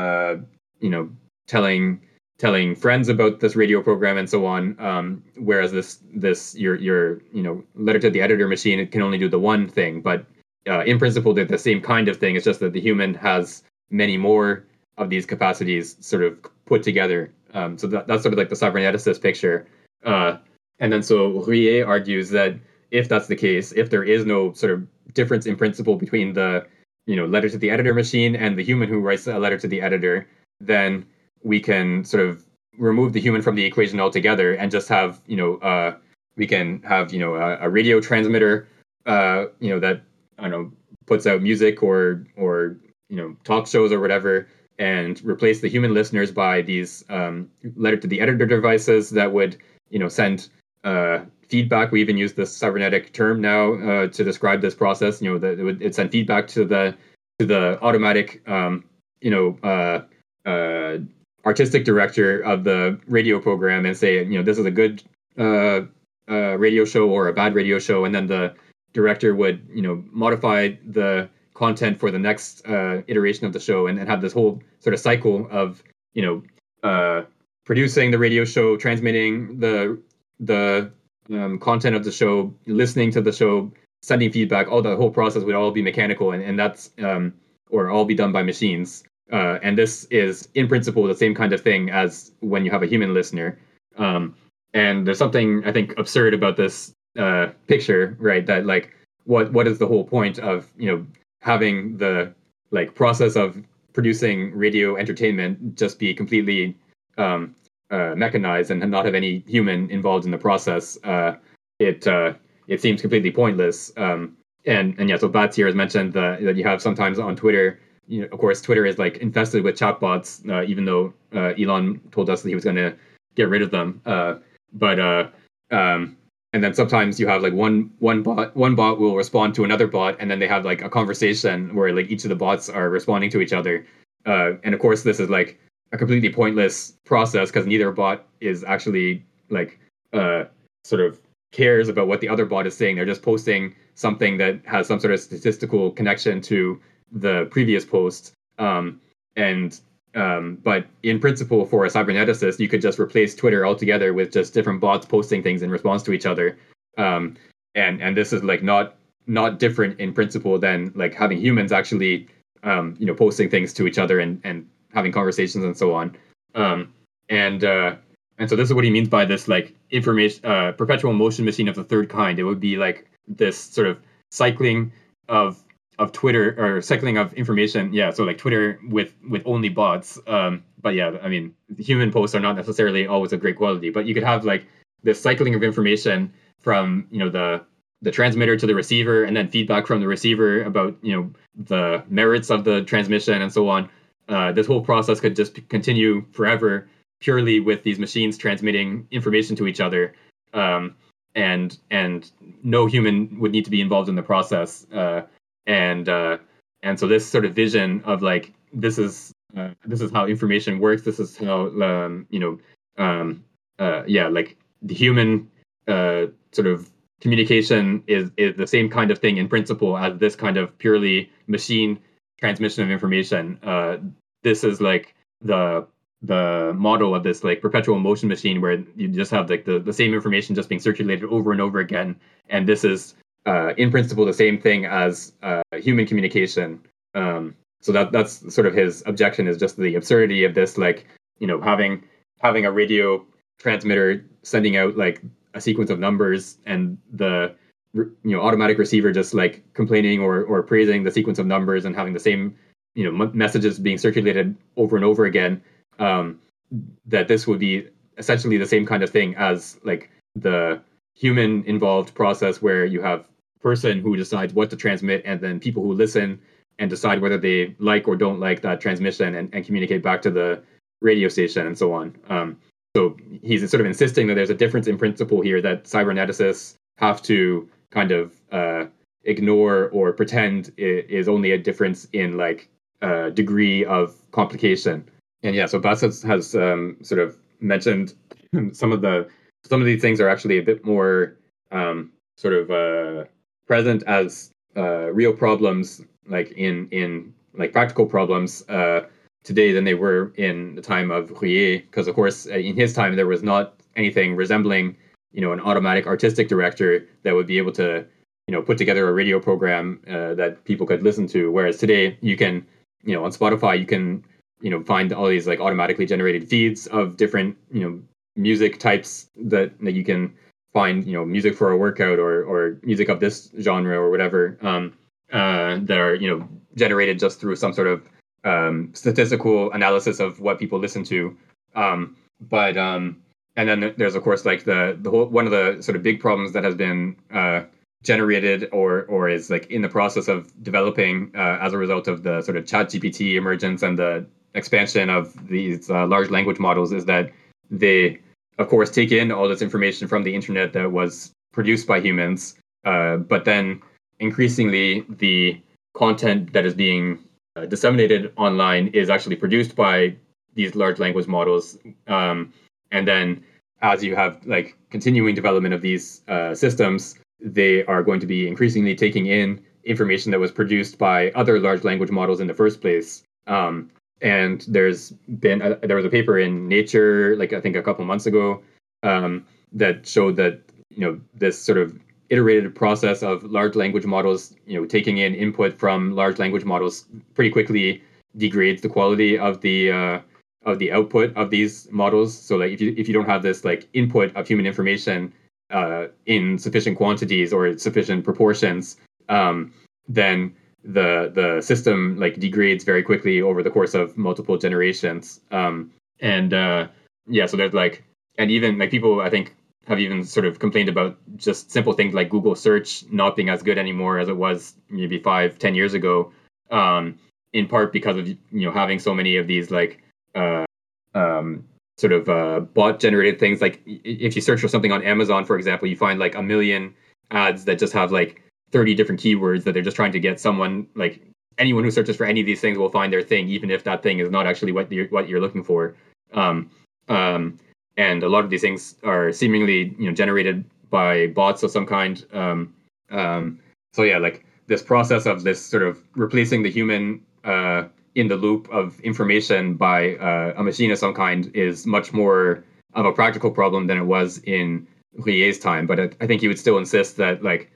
telling friends about this radio program and so on. Whereas this your letter to the editor machine, it can only do the one thing. But in principle, they're the same kind of thing. It's just that the human has many more of these capacities sort of put together. So that's sort of like the cyberneticist picture. And then so Rouillet argues that if that's the case, if there is no sort of difference in principle between the letter to the editor machine and the human who writes a letter to the editor, then we can sort of remove the human from the equation altogether and just have we can have a radio transmitter that puts out music or talk shows or whatever, and replace the human listeners by these letter to the editor devices that would send feedback. We even use this cybernetic term now to describe this process. That it send feedback to the automatic artistic director of the radio program and say, this is a good radio show or a bad radio show, and then the director would modify the content for the next iteration of the show, and have this whole sort of cycle of producing the radio show, transmitting the content of the show, listening to the show, sending feedback. All the whole process would all be mechanical, and that's or all be done by machines. And this is in principle the same kind of thing as when you have a human listener. And there's something I think absurd about this picture, right? That like what is the whole point of having the like process of producing radio entertainment just be completely mechanized and not have any human involved in the process, it seems completely pointless. And yeah, so Bats here has mentioned that you have sometimes on Twitter. Of course, Twitter is like infested with chatbots, even though Elon told us that he was going to get rid of them. And then sometimes you have like one bot will respond to another bot, and then they have like a conversation where like each of the bots are responding to each other. And of course, this is like a completely pointless process because neither bot is actually like sort of cares about what the other bot is saying. They're just posting something that has some sort of statistical connection to the previous post. But in principle, for a cyberneticist, you could just replace Twitter altogether with just different bots posting things in response to each other. And this is like not different in principle than like having humans actually posting things to each other and having conversations and so on. And so this is what he means by this like information perpetual motion machine of the third kind. It would be like this sort of cycling of Twitter, or cycling of information. Yeah, so like Twitter with only bots. But yeah, I mean, human posts are not necessarily always of great quality, but you could have like this cycling of information from the transmitter to the receiver, and then feedback from the receiver about the merits of the transmission and so on. This whole process could just continue forever, purely with these machines transmitting information to each other, and no human would need to be involved in the process. And so this sort of vision of like this is how information works. This is how like the human sort of communication is the same kind of thing in principle as this kind of purely machine transmission of information. This is like the model of this like perpetual motion machine where you just have like the same information just being circulated over and over again, and this is in principle the same thing as human communication. So that's sort of his objection, is just the absurdity of this, like having a radio transmitter sending out like a sequence of numbers, and the automatic receiver just like complaining or praising the sequence of numbers, and having the same messages being circulated over and over again. That this would be essentially the same kind of thing as like the human involved process, where you have a person who decides what to transmit, and then people who listen and decide whether they like or don't like that transmission, and communicate back to the radio station and so on. So he's sort of insisting that there's a difference in principle here that cyberneticists have to kind of ignore or pretend is only a difference in like degree of complication. And yeah, so Bats has sort of mentioned some of these things are actually a bit more sort of present as real problems, like in like practical problems today than they were in the time of Rouillet, because of course in his time there was not anything resembling an automatic artistic director that would be able to put together a radio program that people could listen to, whereas today you can on Spotify you can find all these like automatically generated feeds of different music types that you can find music for a workout or music of this genre or whatever that are generated just through some sort of statistical analysis of what people listen to. And then there's of course like the whole one of the sort of big problems that has been generated or is like in the process of developing as a result of the sort of ChatGPT emergence and the expansion of these large language models, is that they of course take in all this information from the internet that was produced by humans, but then increasingly the content that is being disseminated online is actually produced by these large language models. And then as you have like continuing development of these systems, they are going to be increasingly taking in information that was produced by other large language models in the first place. And there was a paper in Nature, like I think a couple months ago, that showed that this sort of iterated process of large language models, taking in input from large language models pretty quickly degrades the quality of the output of these models. So like if you don't have this like input of human information in sufficient quantities or sufficient proportions, then the system like degrades very quickly over the course of multiple generations. So there's like, and even like people I think have even sort of complained about just simple things like Google search not being as good anymore as it was maybe 5-10 years ago, in part because of having so many of these like bot generated things. Like if you search for something on Amazon, for example, you find like a million ads that just have like 30 different keywords that they're just trying to get someone, like anyone who searches for any of these things will find their thing, even if that thing is not actually what you're looking for. And a lot of these things are seemingly generated by bots of some kind. Like this process of this sort of replacing the human in the loop of information by a machine of some kind is much more of a practical problem than it was in Rouillet's time. But I think he would still insist that like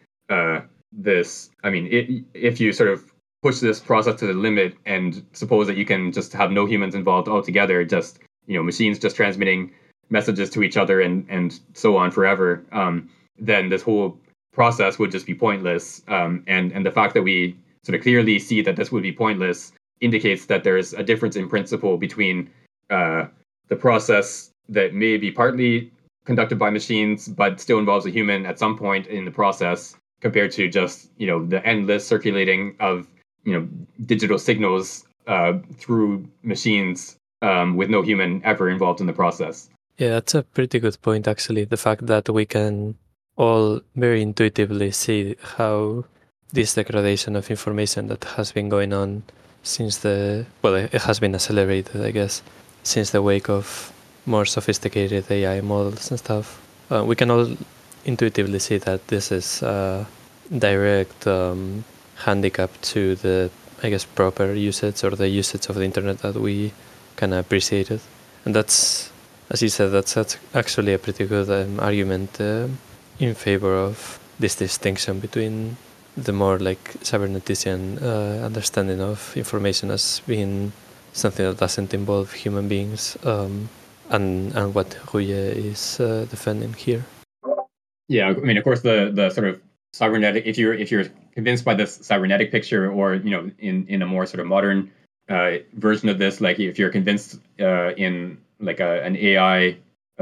if you sort of push this process to the limit and suppose that you can just have no humans involved altogether, just machines just transmitting messages to each other and so on forever, then this whole process would just be pointless. And the fact that we sort of clearly see that this would be pointless indicates that there's a difference in principle between the process that may be partly conducted by machines but still involves a human at some point in the process, compared to just the endless circulating of digital signals through machines with no human ever involved in the process.
Yeah, that's a pretty good point, actually. The fact that we can all very intuitively see how this degradation of information that has been going on since it has been accelerated, I guess, since the wake of more sophisticated AI models and stuff. We can all intuitively see that this is a direct handicap to the, I guess, proper usage or the usage of the internet that we can appreciate it. And that's, as you said, that's actually a pretty good argument in favor of this distinction between the more like cybernetician understanding of information as being something that doesn't involve human beings, and what Rouillet is defending here.
Yeah, I mean, of course, the sort of cybernetic, if you're convinced by this cybernetic picture, or in a more sort of modern version of this, like if you're convinced in like an AI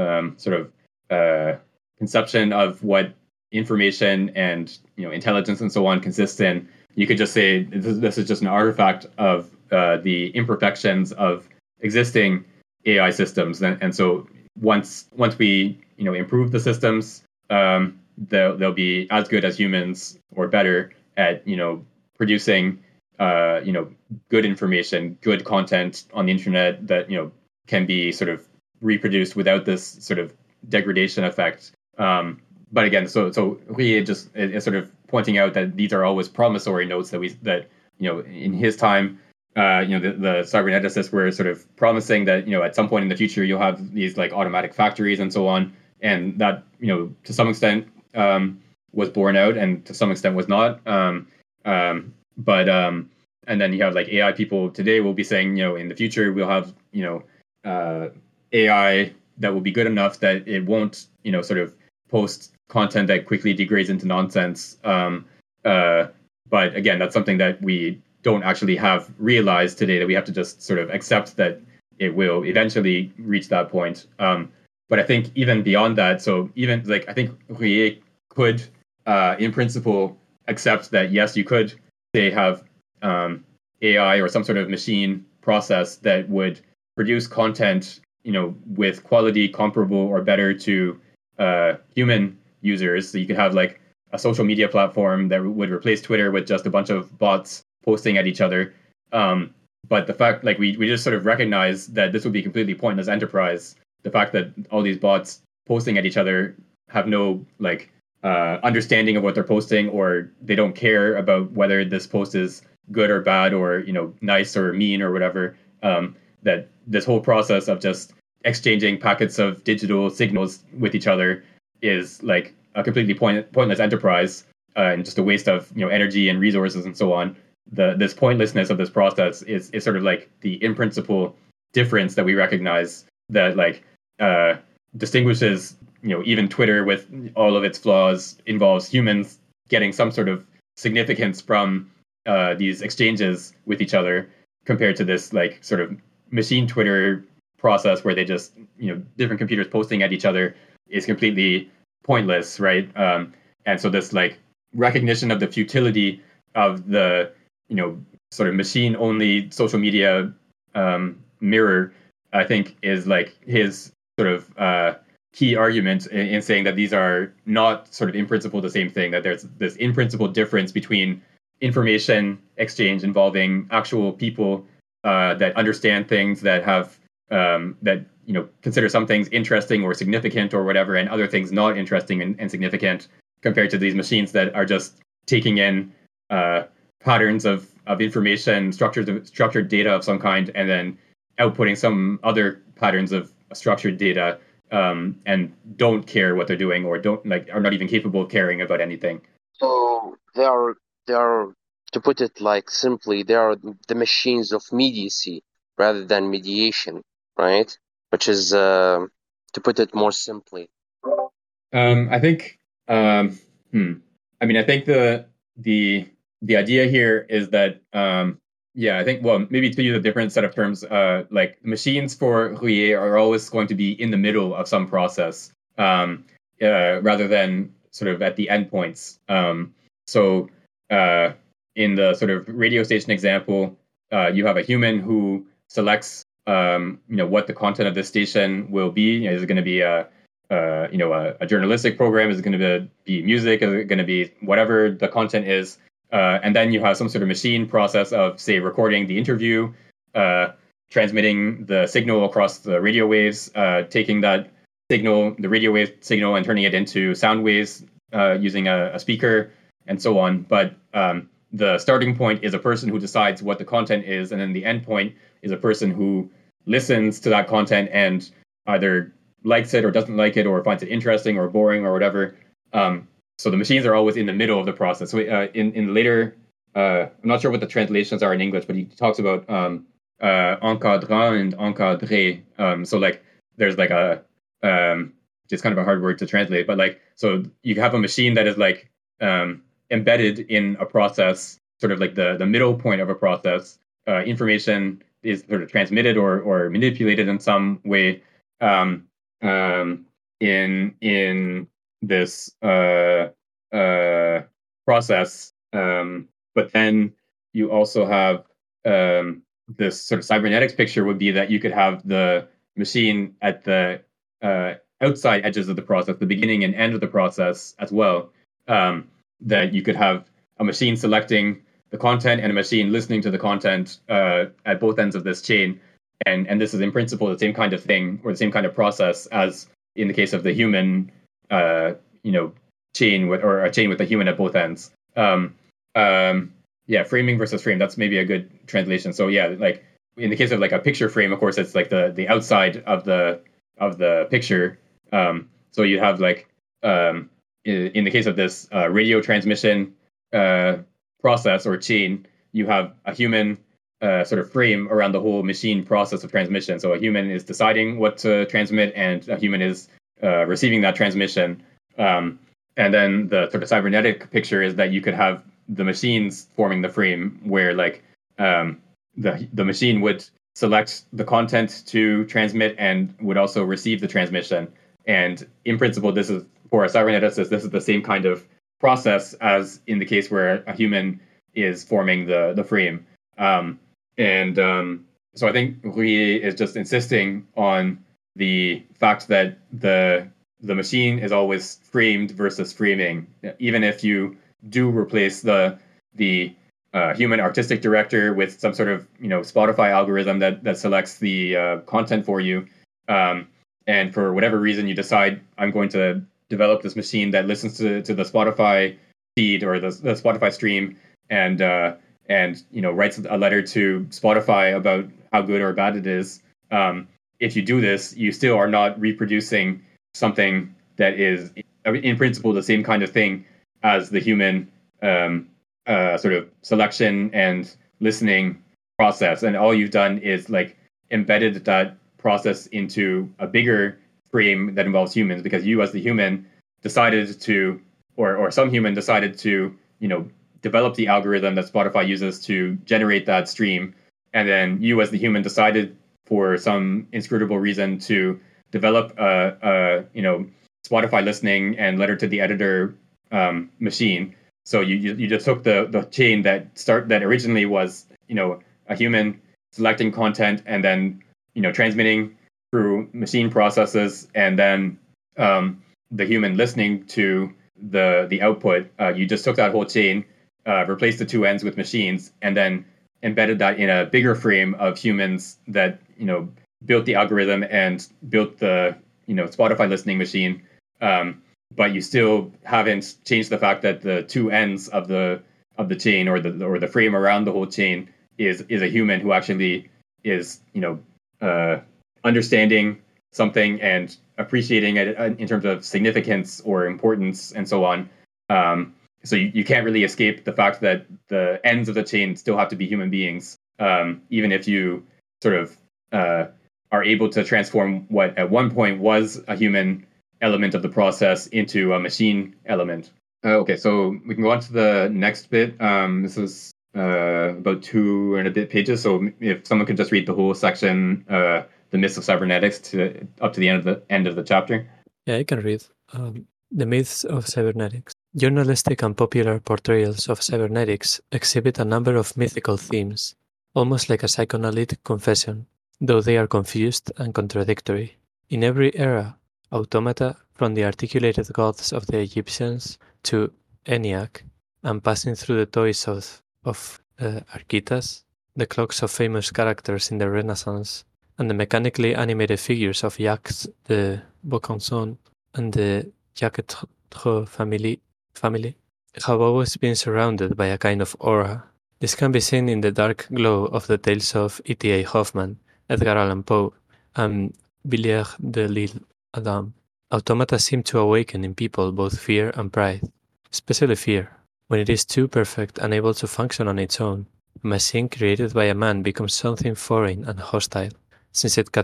conception of what information and intelligence and so on consists in, you could just say this is just an artifact of the imperfections of existing AI systems, and so once we improve the systems, they'll be as good as humans or better at producing good information, good content on the internet that can be sort of reproduced without this sort of degradation effect. But again, so Rouillet just is sort of pointing out that these are always promissory notes that in his time, the cyberneticists were sort of promising that at some point in the future you'll have these like automatic factories and so on, and that to some extent was borne out, and to some extent was not. And then you have like AI people today will be saying in the future we'll have AI that will be good enough that it won't sort of post content that quickly degrades into nonsense. But again, that's something that we don't actually have realized today, that we have to just sort of accept that it will eventually reach that point. But I think even beyond that, so even like I think Rouillet could, in principle, accept that yes, you could say have AI or some sort of machine process that would produce content, with quality comparable or better to human users. So you could have like a social media platform that would replace Twitter with just a bunch of bots posting at each other. But the fact, like we just sort of recognize that this would be a completely pointless enterprise. The fact that all these bots posting at each other have no like understanding of what they're posting, or they don't care about whether this post is good or bad, or nice or mean or whatever. That this whole process of just exchanging packets of digital signals with each other is like a completely pointless enterprise, and just a waste of energy and resources and so on. This pointlessness of this process is sort of like the in principle difference that we recognize that like distinguishes even Twitter, with all of its flaws, involves humans getting some sort of significance from these exchanges with each other compared to this like sort of machine Twitter process where they just different computers posting at each other is completely pointless, right? And so this like recognition of the futility of the sort of machine only social media mirror, I think, is like his sort of key argument in saying that these are not sort of in principle the same thing, that there's this in principle difference between information exchange involving actual people that understand things, that have that consider some things interesting or significant or whatever, and other things not interesting and significant, compared to these machines that are just taking in patterns of information, structured data of some kind, and then outputting some other patterns of structured data, and don't care what they're doing, or are not even capable of caring about anything.
So they are, to put it like simply, they are the machines of mediacy rather than mediation, right? Which is, to put it more simply.
I think. I mean, I think the idea here is that I think, well, maybe to use a different set of terms, like machines for Rouillet are always going to be in the middle of some process, rather than sort of at the endpoints. So in the sort of radio station example, you have a human who selects what the content of this station will be. Is it going to be a journalistic program? Is it going to be music? Is it going to be whatever the content is? And then you have some sort of machine process of, say, recording the interview, transmitting the signal across the radio waves, taking that signal, the radio wave signal, and turning it into sound waves using a speaker, and so on. But the starting point is a person who decides what the content is, and then the end point is a person who listens to that content and either likes it or doesn't like it, or finds it interesting or boring or whatever. So the machines are always in the middle of the process. So in later, I'm not sure what the translations are in English, but he talks about encadrant and encadré. So like there's like it's kind of a hard word to translate, but like, so you have a machine that is like embedded in a process, sort of like the middle point of a process. Information is sort of transmitted or manipulated in some way in this process. But then you also have this sort of cybernetics picture would be that you could have the machine at the outside edges of the process, the beginning and end of the process as well. That you could have a machine selecting the content and a machine listening to the content at both ends of this chain. And this is in principle the same kind of thing, or the same kind of process as in the case of the human, chain or a chain with a human at both ends. Framing versus frame. That's maybe a good translation. So yeah, like in the case of like a picture frame, of course, it's like the outside of the picture. So you have like in the case of this radio transmission process or chain, you have a human sort of frame around the whole machine process of transmission. So a human is deciding what to transmit, and a human is receiving that transmission. And then the sort of cybernetic picture is that you could have the machines forming the frame, where like the machine would select the content to transmit and would also receive the transmission. And in principle, this is, for a cyberneticist, this is the same kind of process as in the case where a human is forming the frame. So I think Rouillet is just insisting on the fact that the machine is always framed versus framing. Even if you do replace the human artistic director with some sort of Spotify algorithm that selects the content for you, and for whatever reason you decide, I'm going to develop this machine that listens to the Spotify feed or the Spotify stream, and writes a letter to Spotify about how good or bad it is. If you do this, you still are not reproducing something that is, in principle, the same kind of thing as the human sort of selection and listening process. And all you've done is like embedded that process into a bigger frame that involves humans, because you as the human decided to, or some human decided to, developed the algorithm that Spotify uses to generate that stream, and then you as the human decided for some inscrutable reason to develop a Spotify listening and letter to the editor machine. So you just took the chain that originally was a human selecting content and then transmitting through machine processes, and then the human listening to the output. You just took that whole chain, replaced the two ends with machines, and then embedded that in a bigger frame of humans that built the algorithm and built the Spotify listening machine. But you still haven't changed the fact that the two ends of the chain or the frame around the whole chain is a human who actually is understanding something and appreciating it in terms of significance or importance and so on. So you can't really escape the fact that the ends of the chain still have to be human beings, even if you sort of are able to transform what at one point was a human element of the process into a machine element. Okay, so we can go on to the next bit. This is about 2 and a bit pages. So if someone could just read the whole section, the myths of cybernetics, up to the end of the chapter.
Yeah, I can read. The myths of cybernetics. Journalistic and popular portrayals of cybernetics exhibit a number of mythical themes, almost like a psychoanalytic confession, though they are confused and contradictory. In every era, automata, from the articulated gods of the Egyptians to ENIAC, and passing through the toys of Archytas, the clocks of famous characters in the Renaissance, and the mechanically animated figures of Jacques de Vaucanson and the Jaquetreux family have always been surrounded by a kind of aura. This can be seen in the dark glow of the tales of E.T.A. Hoffmann, Edgar Allan Poe, and Villiers de l'Isle Adam. Automata seem to awaken in people both fear and pride, especially fear. When it is too perfect and able to function on its own, a machine created by a man becomes something foreign and hostile, since it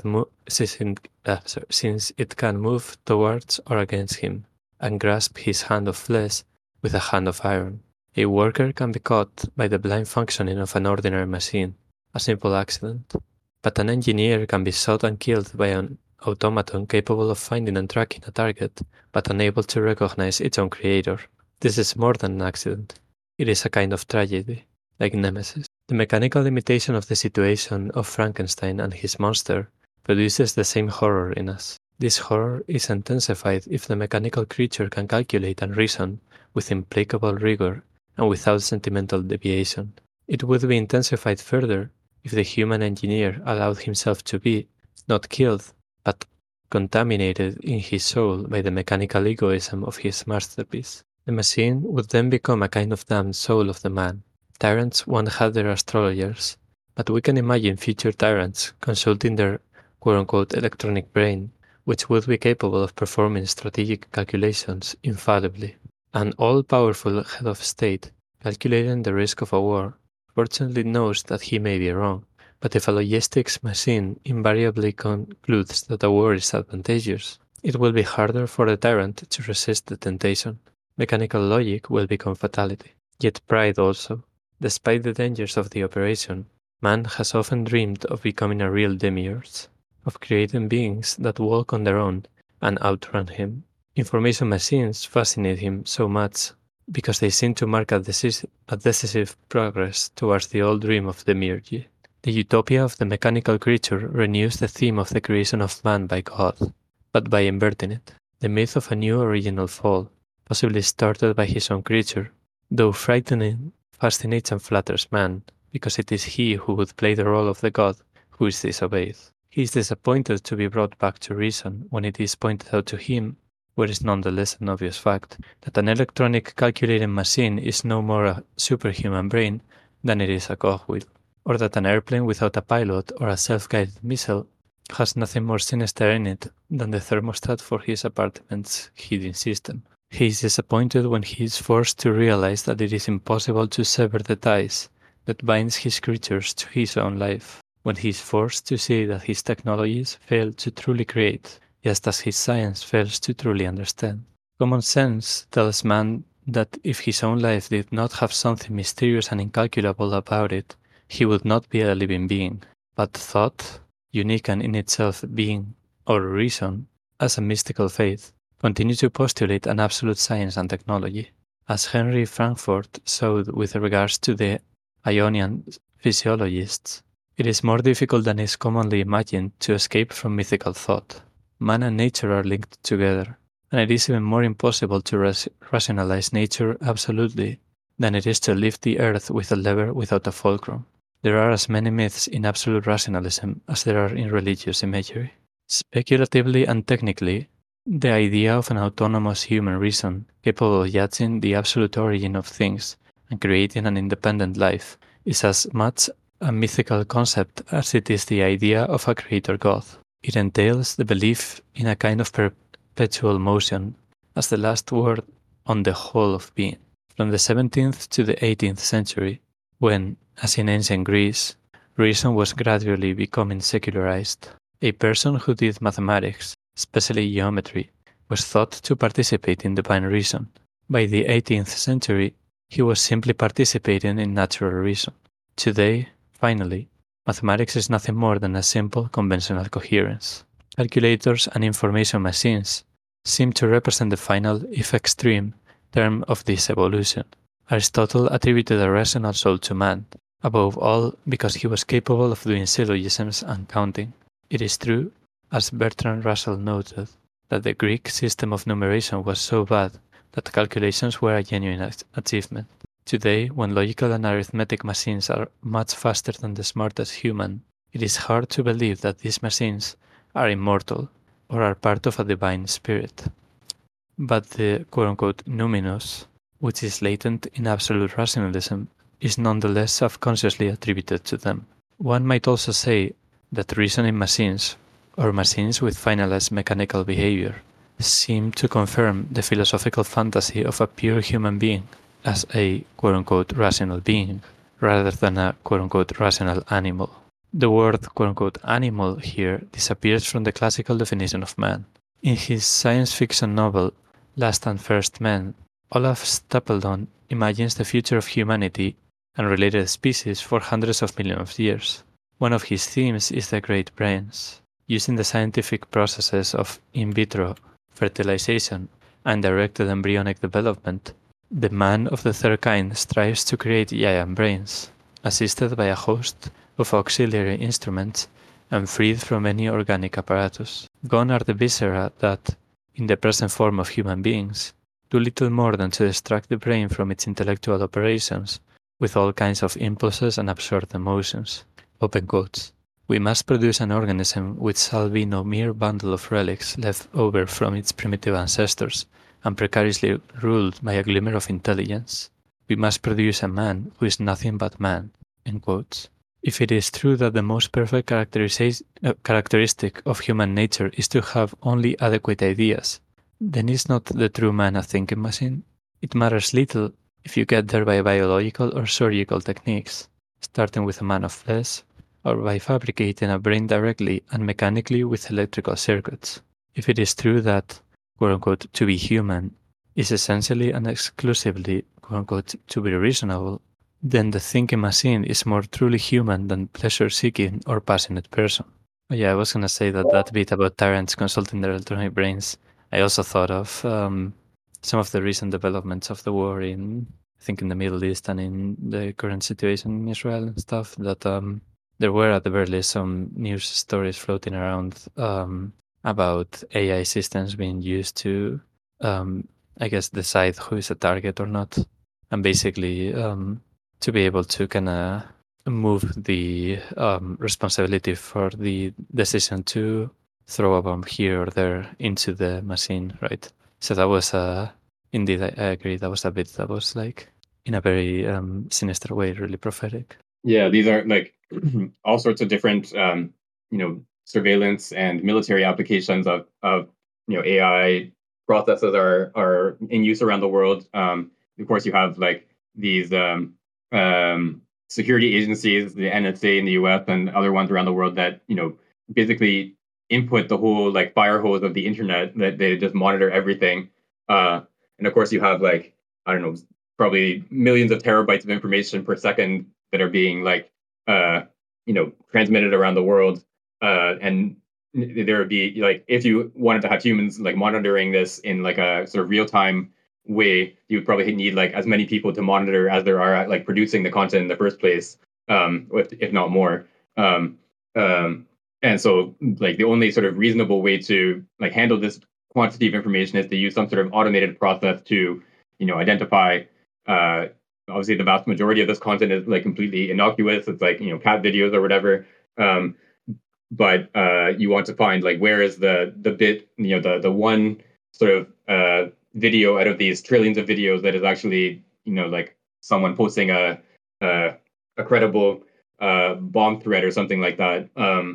can move towards or against him, and grasp his hand of flesh with a hand of iron. A worker can be caught by the blind functioning of an ordinary machine, a simple accident. But an engineer can be shot and killed by an automaton capable of finding and tracking a target, but unable to recognize its own creator. This is more than an accident. It is a kind of tragedy, like Nemesis. The mechanical imitation of the situation of Frankenstein and his monster produces the same horror in us. This horror is intensified if the mechanical creature can calculate and reason with implacable rigor and without sentimental deviation. It would be intensified further if the human engineer allowed himself to be, not killed, but contaminated in his soul by the mechanical egoism of his masterpiece. The machine would then become a kind of damned soul of the man. Tyrants once had their astrologers, but we can imagine future tyrants consulting their quote-unquote electronic brain, which would be capable of performing strategic calculations infallibly. An all-powerful head of state, calculating the risk of a war, fortunately knows that he may be wrong, but if a logistics machine invariably concludes that a war is advantageous, it will be harder for the tyrant to resist the temptation. Mechanical logic will become fatality. Yet pride also. Despite the dangers of the operation, man has often dreamed of becoming a real demiurge, of creating beings that walk on their own and outrun him. Information machines fascinate him so much because they seem to mark a decisive progress towards the old dream of demiurgy. The utopia of the mechanical creature renews the theme of the creation of man by God, but by inverting it. The myth of a new original fall, possibly started by his own creature, though frightening, fascinates and flatters man, because it is he who would play the role of the god who is disobeyed. He is disappointed to be brought back to reason when it is pointed out to him, what is nonetheless an obvious fact, that an electronic calculating machine is no more a superhuman brain than it is a cogwheel, or that an airplane without a pilot or a self-guided missile has nothing more sinister in it than the thermostat for his apartment's heating system. He is disappointed when he is forced to realize that it is impossible to sever the ties that binds his creatures to his own life, when he is forced to see that his technologies fail to truly create, just as his science fails to truly understand. Common sense tells man that if his own life did not have something mysterious and incalculable about it, he would not be a living being. But thought, unique and in itself being, or reason, as a mystical faith, continue to postulate an absolute science and technology. As Henry Frankfurt showed with regards to the Ionian physiologists, it is more difficult than is commonly imagined to escape from mythical thought. Man and nature are linked together, and it is even more impossible to rationalize nature absolutely than it is to lift the earth with a lever without a fulcrum. There are as many myths in absolute rationalism as there are in religious imagery. Speculatively and technically, the idea of an autonomous human reason capable of judging the absolute origin of things and creating an independent life is as much a mythical concept as it is the idea of a creator god. It entails the belief in a kind of perpetual motion as the last word on the whole of being. From the 17th to the 18th century, when, as in ancient Greece, reason was gradually becoming secularized, a person who did mathematics, especially geometry, was thought to participate in divine reason. By the 18th century, he was simply participating in natural reason. Today, finally, mathematics is nothing more than a simple conventional coherence. Calculators and information machines seem to represent the final, if extreme, term of this evolution. Aristotle attributed a rational soul to man, above all because he was capable of doing syllogisms and counting. It is true, as Bertrand Russell noted, that the Greek system of numeration was so bad that calculations were a genuine achievement. Today, when logical and arithmetic machines are much faster than the smartest human, it is hard to believe that these machines are immortal or are part of a divine spirit. But the quote-unquote numinous, which is latent in absolute rationalism, is nonetheless subconsciously attributed to them. One might also say that reasoning machines, or machines with finalized mechanical behavior, seem to confirm the philosophical fantasy of a pure human being as a quote-unquote rational being, rather than a quote-unquote rational animal. The word quote-unquote animal here disappears from the classical definition of man. In his science fiction novel, Last and First Men, Olaf Stapledon imagines the future of humanity and related species for hundreds of millions of years. One of his themes is the great brains. Using the scientific processes of in vitro fertilization and directed embryonic development, the man of the third kind strives to create giant brains, assisted by a host of auxiliary instruments and freed from any organic apparatus. Gone are the viscera that, in the present form of human beings, do little more than to distract the brain from its intellectual operations with all kinds of impulses and absurd emotions. Open quotes. We must produce an organism which shall be no mere bundle of relics left over from its primitive ancestors and precariously ruled by a glimmer of intelligence. We must produce a man who is nothing but man. End quotes. If it is true that the most perfect characteristic of human nature is to have only adequate ideas, then is not the true man a thinking machine? It matters little if you get there by biological or surgical techniques, starting with a man of flesh, or by fabricating a brain directly and mechanically with electrical circuits. If it is true that, quote-unquote, to be human is essentially and exclusively, quote-unquote, to be reasonable, then the thinking machine is more truly human than pleasure-seeking or passionate person. Oh, yeah, I was going to say that bit about tyrants consulting their electronic brains. I also thought of some of the recent developments of the war in, I think, in the Middle East and in the current situation in Israel and stuff, that there were at the very least some news stories floating around about AI systems being used to, I guess, decide who is a target or not, and basically to be able to kind of move the responsibility for the decision to throw a bomb here or there into the machine, right? So that was, indeed, I agree, that was a bit that was like, in a very sinister way, really prophetic.
Yeah, these are like all sorts of different, surveillance and military applications of AI processes are in use around the world. Of course, you have like these security agencies, the NSA in the US and other ones around the world that basically input the whole like fire hose of the internet, that they just monitor everything. And of course, you have like I don't know, probably millions of terabytes of information per second that are being like transmitted around the world, and there would be like, if you wanted to have humans like monitoring this in like a sort of real time way, you would probably need like as many people to monitor as there are at like producing the content in the first place, if not more. Um, um, and so like the only sort of reasonable way to like handle this quantity of information is to use some sort of automated process to identify. uh, Obviously the vast majority of this content is like completely innocuous. It's like cat videos or whatever. um, but you want to find like where is the bit, the one sort of video out of these trillions of videos that is actually like someone posting a, a credible bomb threat or something like that.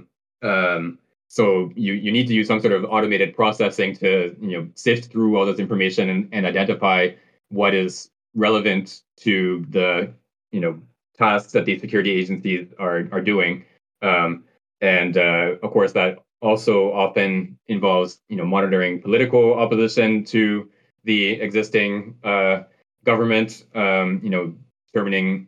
So you need to use some sort of automated processing to sift through all this information and identify what is relevant to the tasks that these security agencies are doing. And of course, that also often involves monitoring political opposition to the existing government. Determining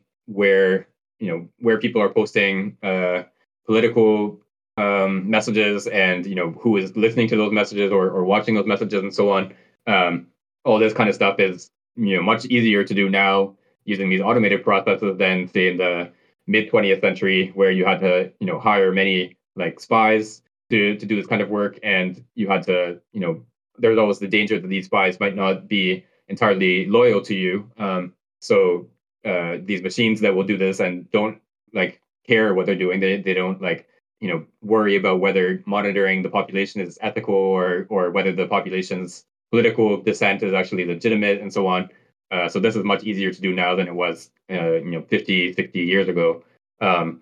where people are posting political messages, and who is listening to those messages or watching those messages and so on. All this kind of stuff is much easier to do now using these automated processes than say in the mid 20th century, where you had to hire many like spies to do this kind of work, and you had to there's always the danger that these spies might not be entirely loyal to you. So these machines that will do this and don't like care what they're doing, they don't like worry about whether monitoring the population is ethical, or whether the population's political dissent is actually legitimate and so on. So this is much easier to do now than it was 50, 60 years ago. Um,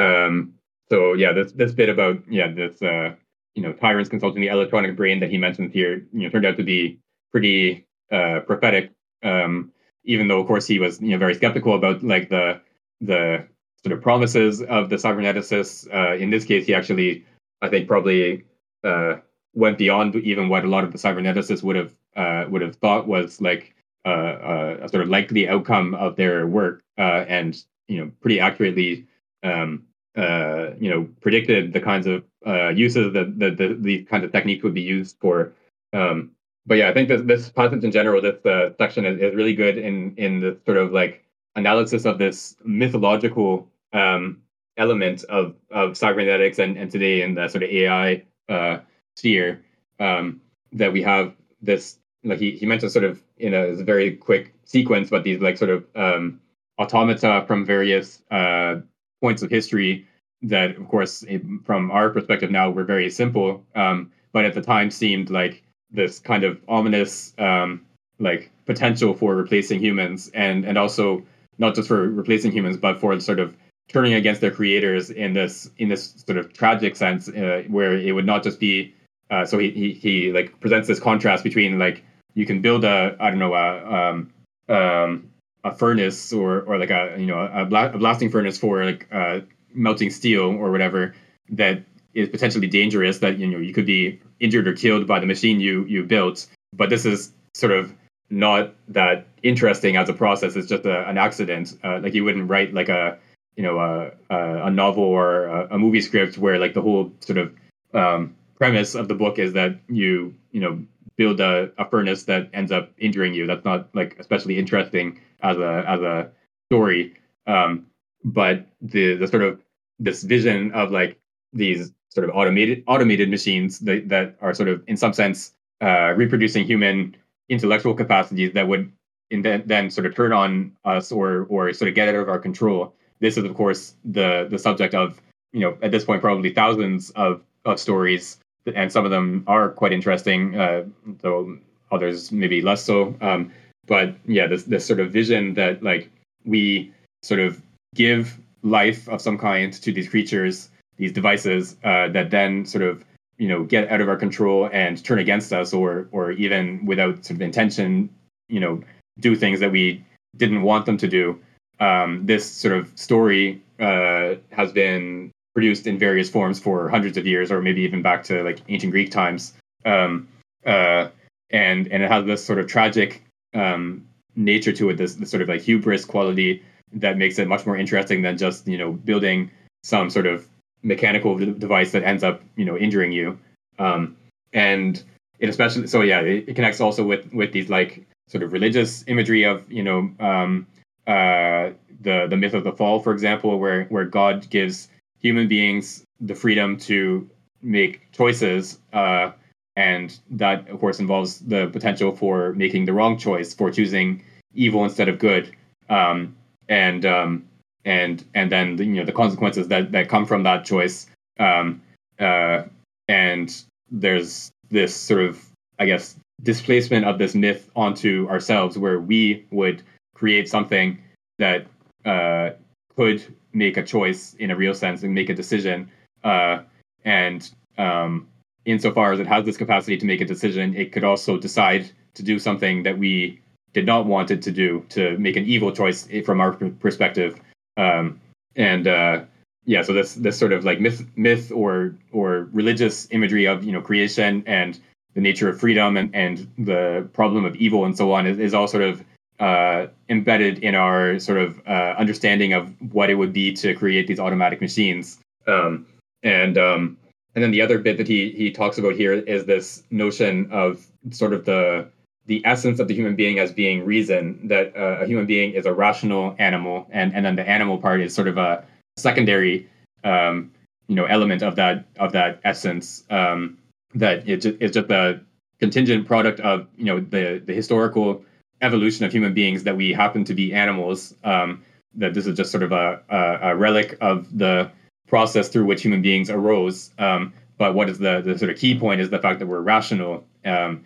so yeah, this bit about this Tyrants consulting the electronic brain that he mentions here turned out to be pretty prophetic. Even though of course he was very skeptical about like the sort of promises of the cyberneticists. In this case, he actually, I think, probably went beyond even what a lot of the cyberneticists would have thought was like a sort of likely outcome of their work, and pretty accurately predicted the kinds of uses that these kinds of techniques would be used for. But yeah, I think this passage in general, this section is really good in the sort of like analysis of this mythological element of cybernetics and today in the sort of AI sphere, that we have this, like he mentioned sort of in a very quick sequence, but these like sort of automata from various points of history that, of course, from our perspective now, were very simple, but at the time seemed like this kind of ominous like potential for replacing humans, and also not just for replacing humans, but for sort of turning against their creators in this sort of tragic sense, where it would not just be. So he like presents this contrast between like you can build a furnace or like a blasting furnace for like melting steel or whatever that is potentially dangerous, that you could be injured or killed by the machine you built. But this is sort of not that interesting as a process. It's just an accident. Like you wouldn't write like a novel or a movie script where like the whole sort of premise of the book is that you build a furnace that ends up injuring you. That's not like especially interesting as a story. But the sort of this vision of like these sort of automated machines that are sort of in some sense reproducing human intellectual capacities that would then sort of turn on us or sort of get out of our control. This is of course the subject of at this point probably thousands of stories, and some of them are quite interesting, though others maybe less so. But yeah, this sort of vision that like we sort of give life of some kind to these creatures, these devices that then sort of get out of our control and turn against us, or even without sort of intention do things that we didn't want them to do. This sort of story has been produced in various forms for hundreds of years, or maybe even back to like ancient Greek times, and it has this sort of tragic nature to it, this sort of like hubris quality that makes it much more interesting than just building some sort of mechanical device that ends up injuring you. And it especially it connects also with these like sort of religious imagery of the myth of the fall, for example, where God gives human beings the freedom to make choices, and that of course involves the potential for making the wrong choice, for choosing evil instead of good, and then the consequences that come from that choice, and there's this sort of, I guess, displacement of this myth onto ourselves, where we would create something that could make a choice in a real sense and make a decision. And insofar as it has this capacity to make a decision, it could also decide to do something that we did not want it to do, to make an evil choice from our perspective. So this sort of like myth or religious imagery of creation and the nature of freedom and the problem of evil and so on is all sort of embedded in our sort of understanding of what it would be to create these automatic machines. And then the other bit that he talks about here is this notion of sort of the essence of the human being as being reason, that a human being is a rational animal, and then the animal part is sort of a secondary element of that essence, that it's just a contingent product of the historical evolution of human beings, that we happen to be animals, that this is just sort of a relic of the process through which human beings arose. But what is the sort of key point is the fact that we're rational, and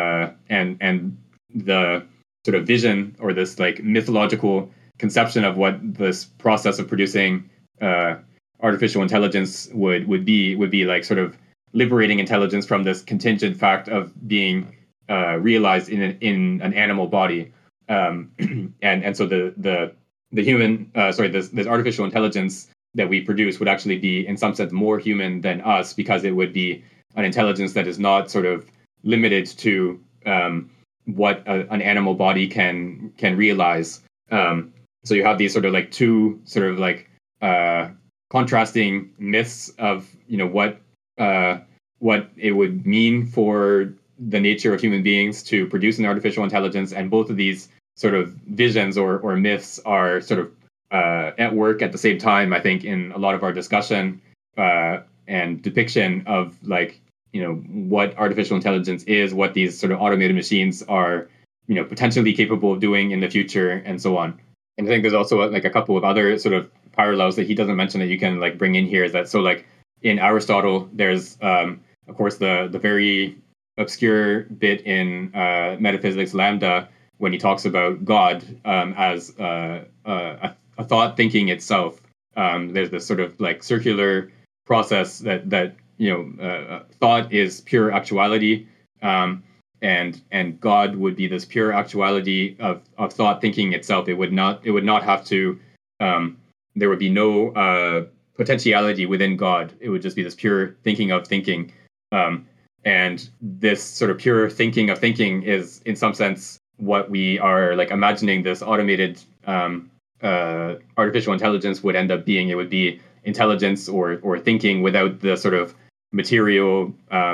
the sort of vision or this like mythological conception of what this process of producing artificial intelligence would be like sort of liberating intelligence from this contingent fact of being realized in an animal body, and so the human this artificial intelligence that we produce would actually be in some sense more human than us, because it would be an intelligence that is not sort of limited to what an animal body can realize. So you have these sort of like two sort of like contrasting myths of what it would mean for the nature of human beings to produce an artificial intelligence, and both of these sort of visions or myths are sort of at work at the same time, I think, in a lot of our discussion and depiction of like what artificial intelligence is, what these sort of automated machines are potentially capable of doing in the future, and so on. And I think there's also like a couple of other sort of parallels that he doesn't mention that you can like bring in here, is that so like in Aristotle there's of course the very obscure bit in Metaphysics Lambda when he talks about God as a thought thinking itself. There's this sort of like circular process that thought is pure actuality, and God would be this pure actuality of thought thinking itself. It would not have to. There would be no potentiality within God. It would just be this pure thinking of thinking. And this sort of pure thinking of thinking is, in some sense, what we are like imagining this automated artificial intelligence would end up being. It would be intelligence or thinking without the sort of material,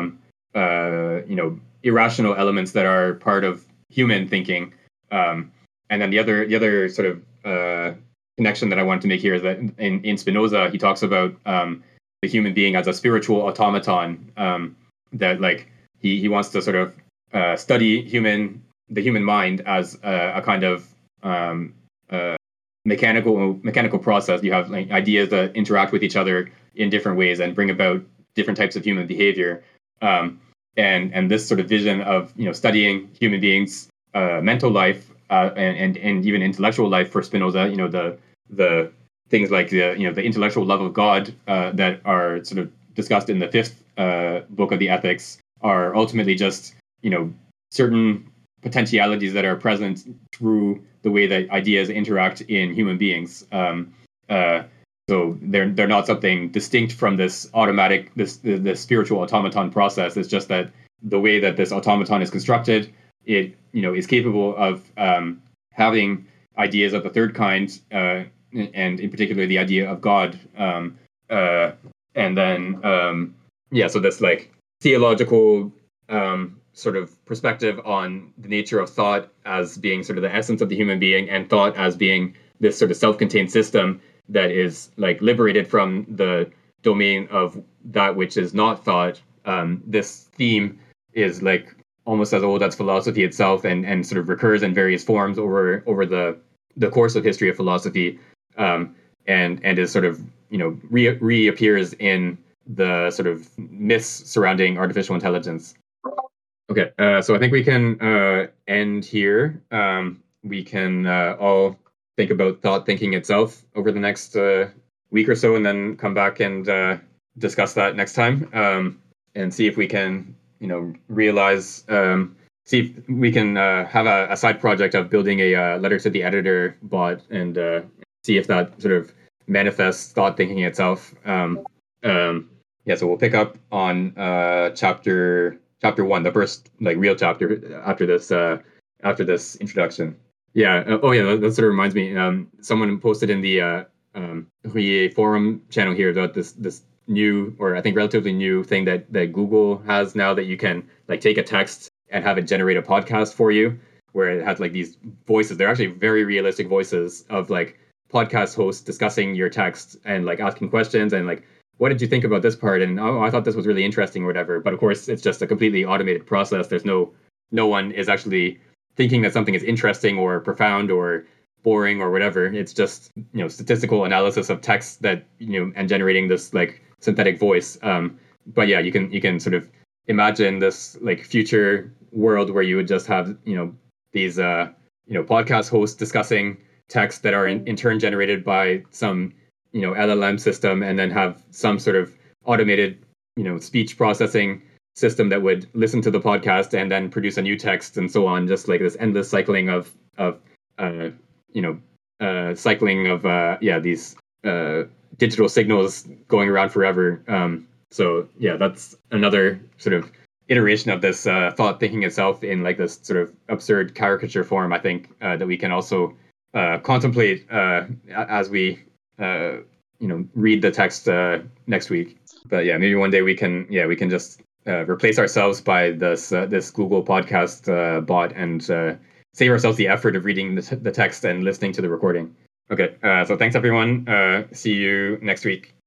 irrational elements that are part of human thinking. And then the other sort of connection that I wanted to make here is that in Spinoza, he talks about the human being as a spiritual automaton, that like he wants to sort of study the human mind as a kind of mechanical process. You have like ideas that interact with each other in different ways and bring about different types of human behavior. And this sort of vision of studying human beings' mental life and even intellectual life for Spinoza, the things like the intellectual love of God that are sort of discussed in the fifth book of the Ethics are ultimately just certain potentialities that are present through the way that ideas interact in human beings. So they're not something distinct from this automatic, this spiritual automaton process. It's just that the way that this automaton is constructed, it is capable of having ideas of the third kind, and in particular the idea of God, and then so this like theological sort of perspective on the nature of thought as being sort of the essence of the human being, and thought as being this sort of self-contained system that is like liberated from the domain of that which is not thought. This theme is like almost as old as philosophy itself, and sort of recurs in various forms over the course of history of philosophy, and is sort of reappears in the sort of myths surrounding artificial intelligence. Okay, so I think we can end here. We can all think about thought thinking itself over the next week or so, and then come back and discuss that next time, and see if we can, realize, see if we can have a side project of building a letter to the editor bot, and see if that sort of manifests thought thinking itself. So we'll pick up on chapter 1, the first like real chapter after this introduction. That sort of reminds me. Someone posted in the Rouillé forum channel here about this new, or I think relatively new thing that Google has now, that you can like take a text and have it generate a podcast for you, where it has like these voices. They're actually very realistic voices of like podcast hosts discussing your text and like asking questions and like, what did you think about this part? And I thought this was really interesting or whatever. But of course, it's just a completely automated process. There's no one is actually thinking that something is interesting or profound or boring or whatever. It's just, statistical analysis of text that, and generating this like synthetic voice. But yeah, you can sort of imagine this like future world where you would just have, these, podcast hosts discussing texts that are in turn generated by some, LLM system, and then have some sort of automated, speech processing system that would listen to the podcast and then produce a new text, and so on. Just like this endless cycling of these digital signals going around forever. So yeah, that's another sort of iteration of this thought thinking itself in like this sort of absurd caricature form, I think, that we can also contemplate as we read the text next week. But yeah, maybe one day we can just replace ourselves by this Google podcast bot, and save ourselves the effort of reading the text and listening to the recording. Okay, so thanks everyone. See you next week.